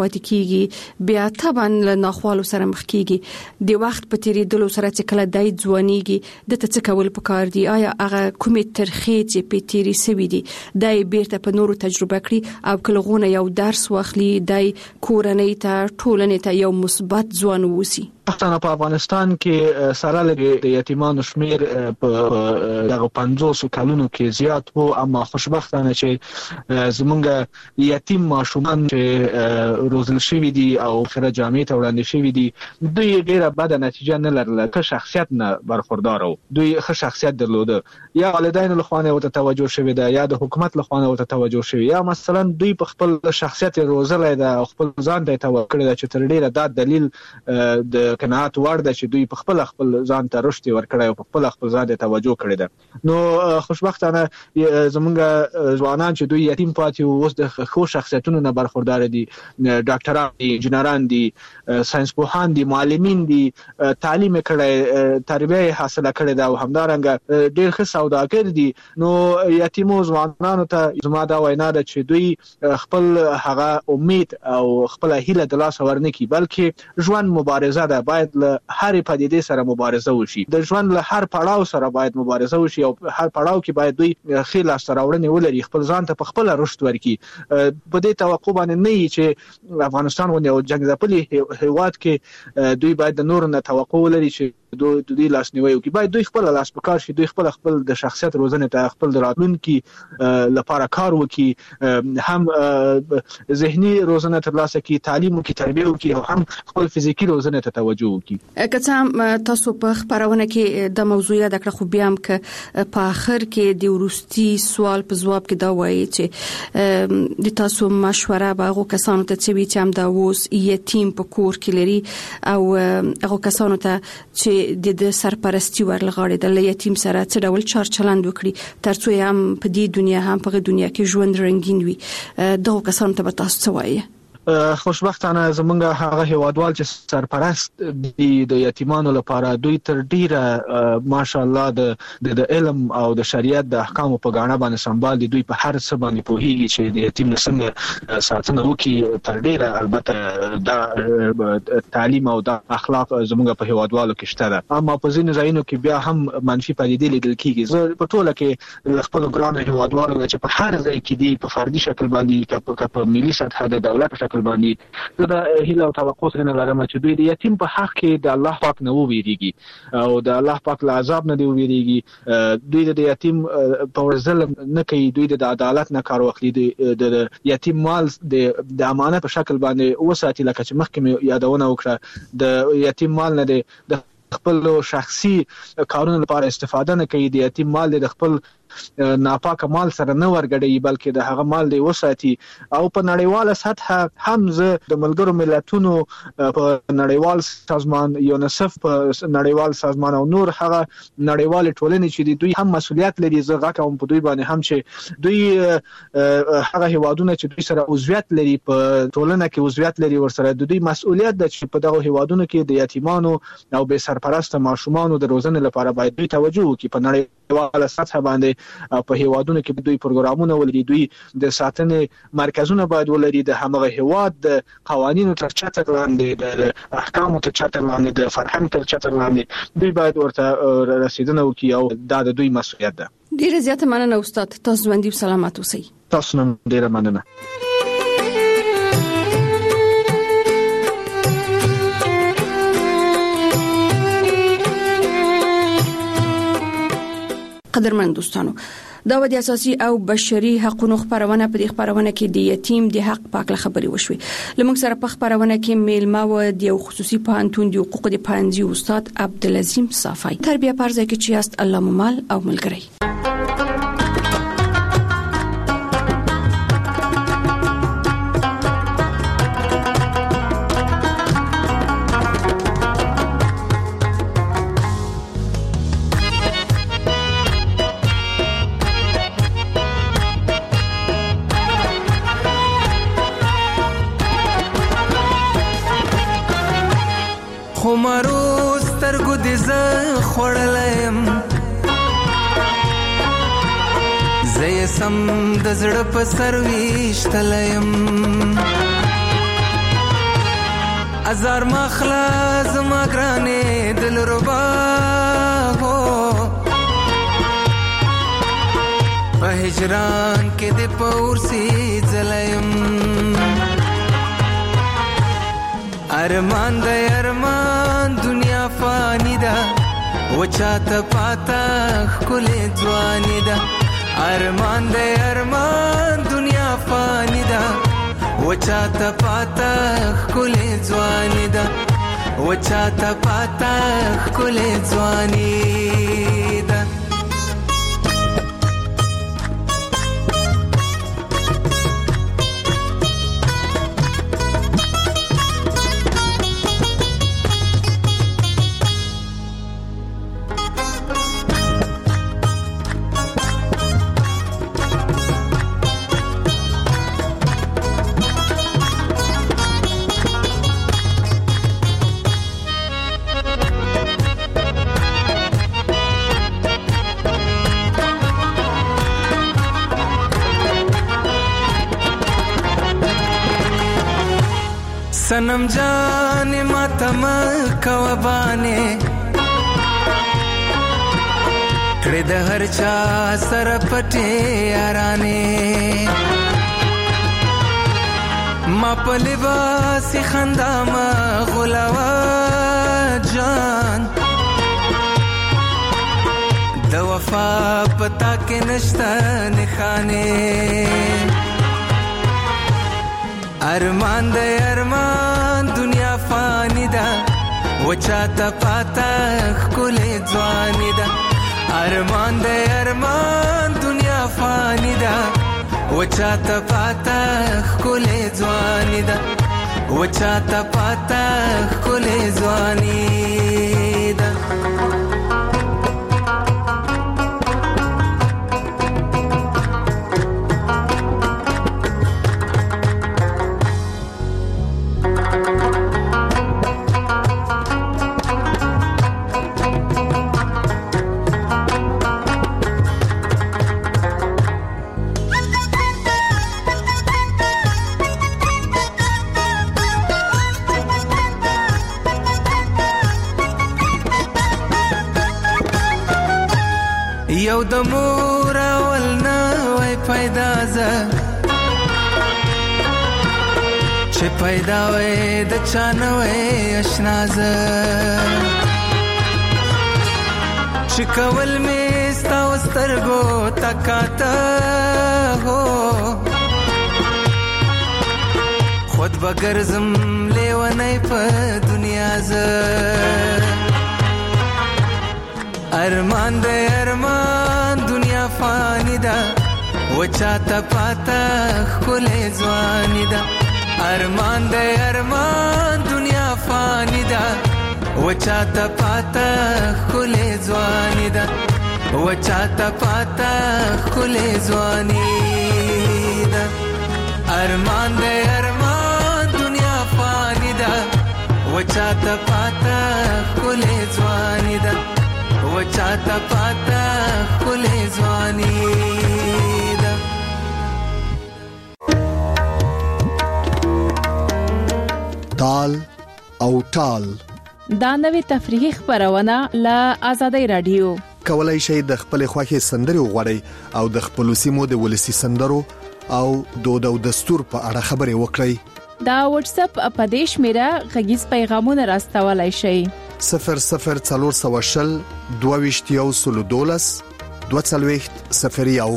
پاتې کیږي بیا طبعا له ناخوالو سره مخ کیږي د وخت په تیریدلو سره چې کله دای ځوانيږي د څه کول پکار دي آیا هغه کومې ترخې چې په تیری سوي دي دای بیرته په نورو تجربه کړي او کلهونه یو درس واخلي دای کورنۍ ته ټولنې ته یو مثبت ځوان ووسی. پښتانه په افغانستان کې سره لري د یتیمانو شمیر په دغه پنځوس کلونو کې زیات وو، اما خوشبختانه چې زمونږ یتیم ماشومان چې روزل شوی دي او خره جامعې ته وړاندې شوی دي دوی ډیره بده نتیجه نه لرله، که شخصیت نه برخوردار وو، دوی ښه شخصیت درلوده، یا والدین له خوا ورته توجه شوی ده یا د حکومت له خوا ورته توجه شوی، یا مثلا دوی په خپل شخصیت روزلای ده او خپل ځان ته توجه کړی ده چې تر ډیره دا دلیل د قناعت وړ ده چې دوی په خپل خپل ځان ته رشد ورکړی او په خپل خپل ځان ته توجه کړی ده. نو خوشبختانه زمونږ ځوانان چې دوی یتیم پاتې وو اوس د خو شخصیتونو نه برخوردار دي، ډاکټران دي، انجنیران دي، ساينس پوهان دي، معلمین دي، تعلیم کړی، تربیه حاصله کړې ده او همدارنګه ډېر ښه سوداګر دي. نو یتیمو ځوانانو ته زما دا وینا ده چې دوی خپل هغه امید او خپل هیله د لاس ورنکي، بلکې ژوند مبارزه ده، باید له هر پدیدې سره مبارزه وشي، د ژوند له هر پړاو سره باید مبارزه وشي او هر پړاو کې باید دوی خیل استراوړنې ولري، خپل ځان ته په خپل رشد ورکړي. په دې توقع باندې نه وي چې افغانستان ونه او جنگ ځپلي هیواد کې دوی باید د نور نه توقع ولري چې دوی دوی لاسنیوي وکړي، باید دوی خپل لاس په کار شي، دوی خپل خپل د شخصیت روزنې ته خپل راتلونکي لپاره کار وکړي، هم ذهني روزنه ترلاسه کړي، تعلیم وکړي، تربیه وکړي او هم خپل فزیکی روزنه ته توجه وکړي. که تاسو په خبرونه کې د موضوع د کړه خو بیا هم ک په اخر کې د ورستي سوال په جواب کې دا وایي چې د تاسو مشوره به هغه کسانو ته چې هم دا ووس یتیم په کور کې لري او هغه کسانو ته چې د سرپرستی ورلغاړي د یتیم سره څه ډول چار چلند وکړي ترڅو هم په دې دنیا هم په دنیا کې ژوند رنگین وي، دغه کسانو ته به تاسو څه وایي؟ خوشبختانه زمونږ هغه هیوادوال چې سرپرست دي د یتیمانو لپاره دوی تر ډیره ماشاءالله د د علم او د شریعت د احکامو په غاڼه باندې سمبال دي، دوی په هر څه باندې پوهیږي چې د یتیم څنګه ساتنه وکړي، تر ډیره البته دا تعلیم او د اخلاق زمونږ په هیوادوالو کې شته ده. اما په ځینې ځایونو کې بیا هم منفي پدیدې لیدل کیږي. زه په ټوله کې خپل ګران هیوادوالو چې په هر ځای کې دي په فردي شکل باندې په ملي سطح د دولت په شکل باندې دا هیله او توقع څنګه لرم چې دوی د یتیم په حق کې د الله پاک نه وویریږي او د الله پاک له عذاب نه دی وویریږي، دوی د یتیم په ظلم نه کوي، دوی د عدالت نه کار واخلي، د یتیم مال د امانت په شکل باندې وساتي، لکه چې مخکې یادونه وکړه د یتیم مال نه د خپل شخصي کارونو لپاره استفاده نه کوي، د یتیم مال د خپل ناپاک مال سره نه ورګړي بلکې د هغه مال دی وساتي. او په نړیواله سطح هم زه د ملګرو ملتونو په نړیوال سازمان یونیسف په نړیوال سازمان او نور هغه نړیوال ټولنې چې دوی هم مسؤلیت لري، زه غواړم هم په دوی باندې هم چې دوی هغه هیوادونه چې دوی سره عضویت لري په ټولنه کې عضویت لري ورسره د دوی مسؤلیت ده چې په دغه هیوادونو کې د یتیمانو او بې سرپرسته ماشومانو د روزنې لپاره باید دوی توجه وکړي. په نړیواله سطح باندې په هیوادونو کې دوی پروګرامونه ولري، دوی د ساتنې مرکزونه باید ولري، د همغه هیواد د قوانینو تر چتر لاندې د احکامو تر چتر لاندې د فرهنګ تر چتر لاندې دوی باید ورته رسیدنه وکړي او دا د دوی مسؤلیت ده. ډیره زیاته مننه استاد، تاسو ژوندۍ سلامت اوسئ. تاسو هم ډیره مننه. قدرمن دوستانو، دا د اساسي او بشري حقوقو خبرونه په دې خبرونه کې د یتیم د حق پاک خبري وشوي. لمونږ سره په خبرونه کې میلمه و د خصوصي پوهنتون د حقوق د پانځي استاد عبدالعظیم صافی تربیه پرځای کې چې است الله ممال او ملګری. خمرو سترګو دې زه خوړلم، زه سم د زړه په سر ویشتلم، ازار مخلا زما ګرانې دلربا هو په هجران کې د پورسي زلیم ارمان د ارمان دنیا فانی ده وچاته پاتا خلې ځواني ده ارمان د ارمان دنیا فانی ده وچاته پاتا خلې ځواني ده وچاته پاتا خلې ځواني ده सनम जाने मातम कवबाने कड़े द हर चा सर पटे याराने मा पलिबासी खंदा मा गुलावा जान द वफा पता के नश्ता निखाने अरमान दे अरमान दुनिया फानी दा वचाता पाता खुले ज़वानी दा अरमान दे अरमान दुनिया फानी दा वचाता पाता खुले ज़वानी दा वचाता पाता खुले ज़वानी दा یو د مور اول نه وای پیدا ز چې پیدا وای د چا نه وای آشنا ز چې کول می ستا سترګو تکاته هو خود بغرزم لیونی په دنیا ز अरमान दे अरमान दुनिया फानी दा वचाता पाता खुले ज़वानी दा अरमान दे अरमान दुनिया फानी दा वचाता पाता खुले ज़वानी दा वचाता पाता खुले ज़वानी दा अरमान दे अरमान दुनिया फानी दा वचाता पाता खुले ज़वानी दा वचाता पाता खुले ज़वानी दा تال او ټال دا نوې تفریحي خبرونه له آزادۍ رادیو کولای شئ د خپل خوښي سندري وغوړئ او د خپل سیمو د ولسی سندرو او دود او دستور په اړه خبري وکړئ دا واتس اپ اپدیش میرا غږیز پیغامونه راستولای شئ صفر صفر څلور سوه شل دوه ویشت یو سلو دولس دوه څلوېښت صفر یو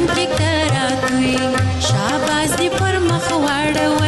فکر راتوي شاباس دی پر مخ واړو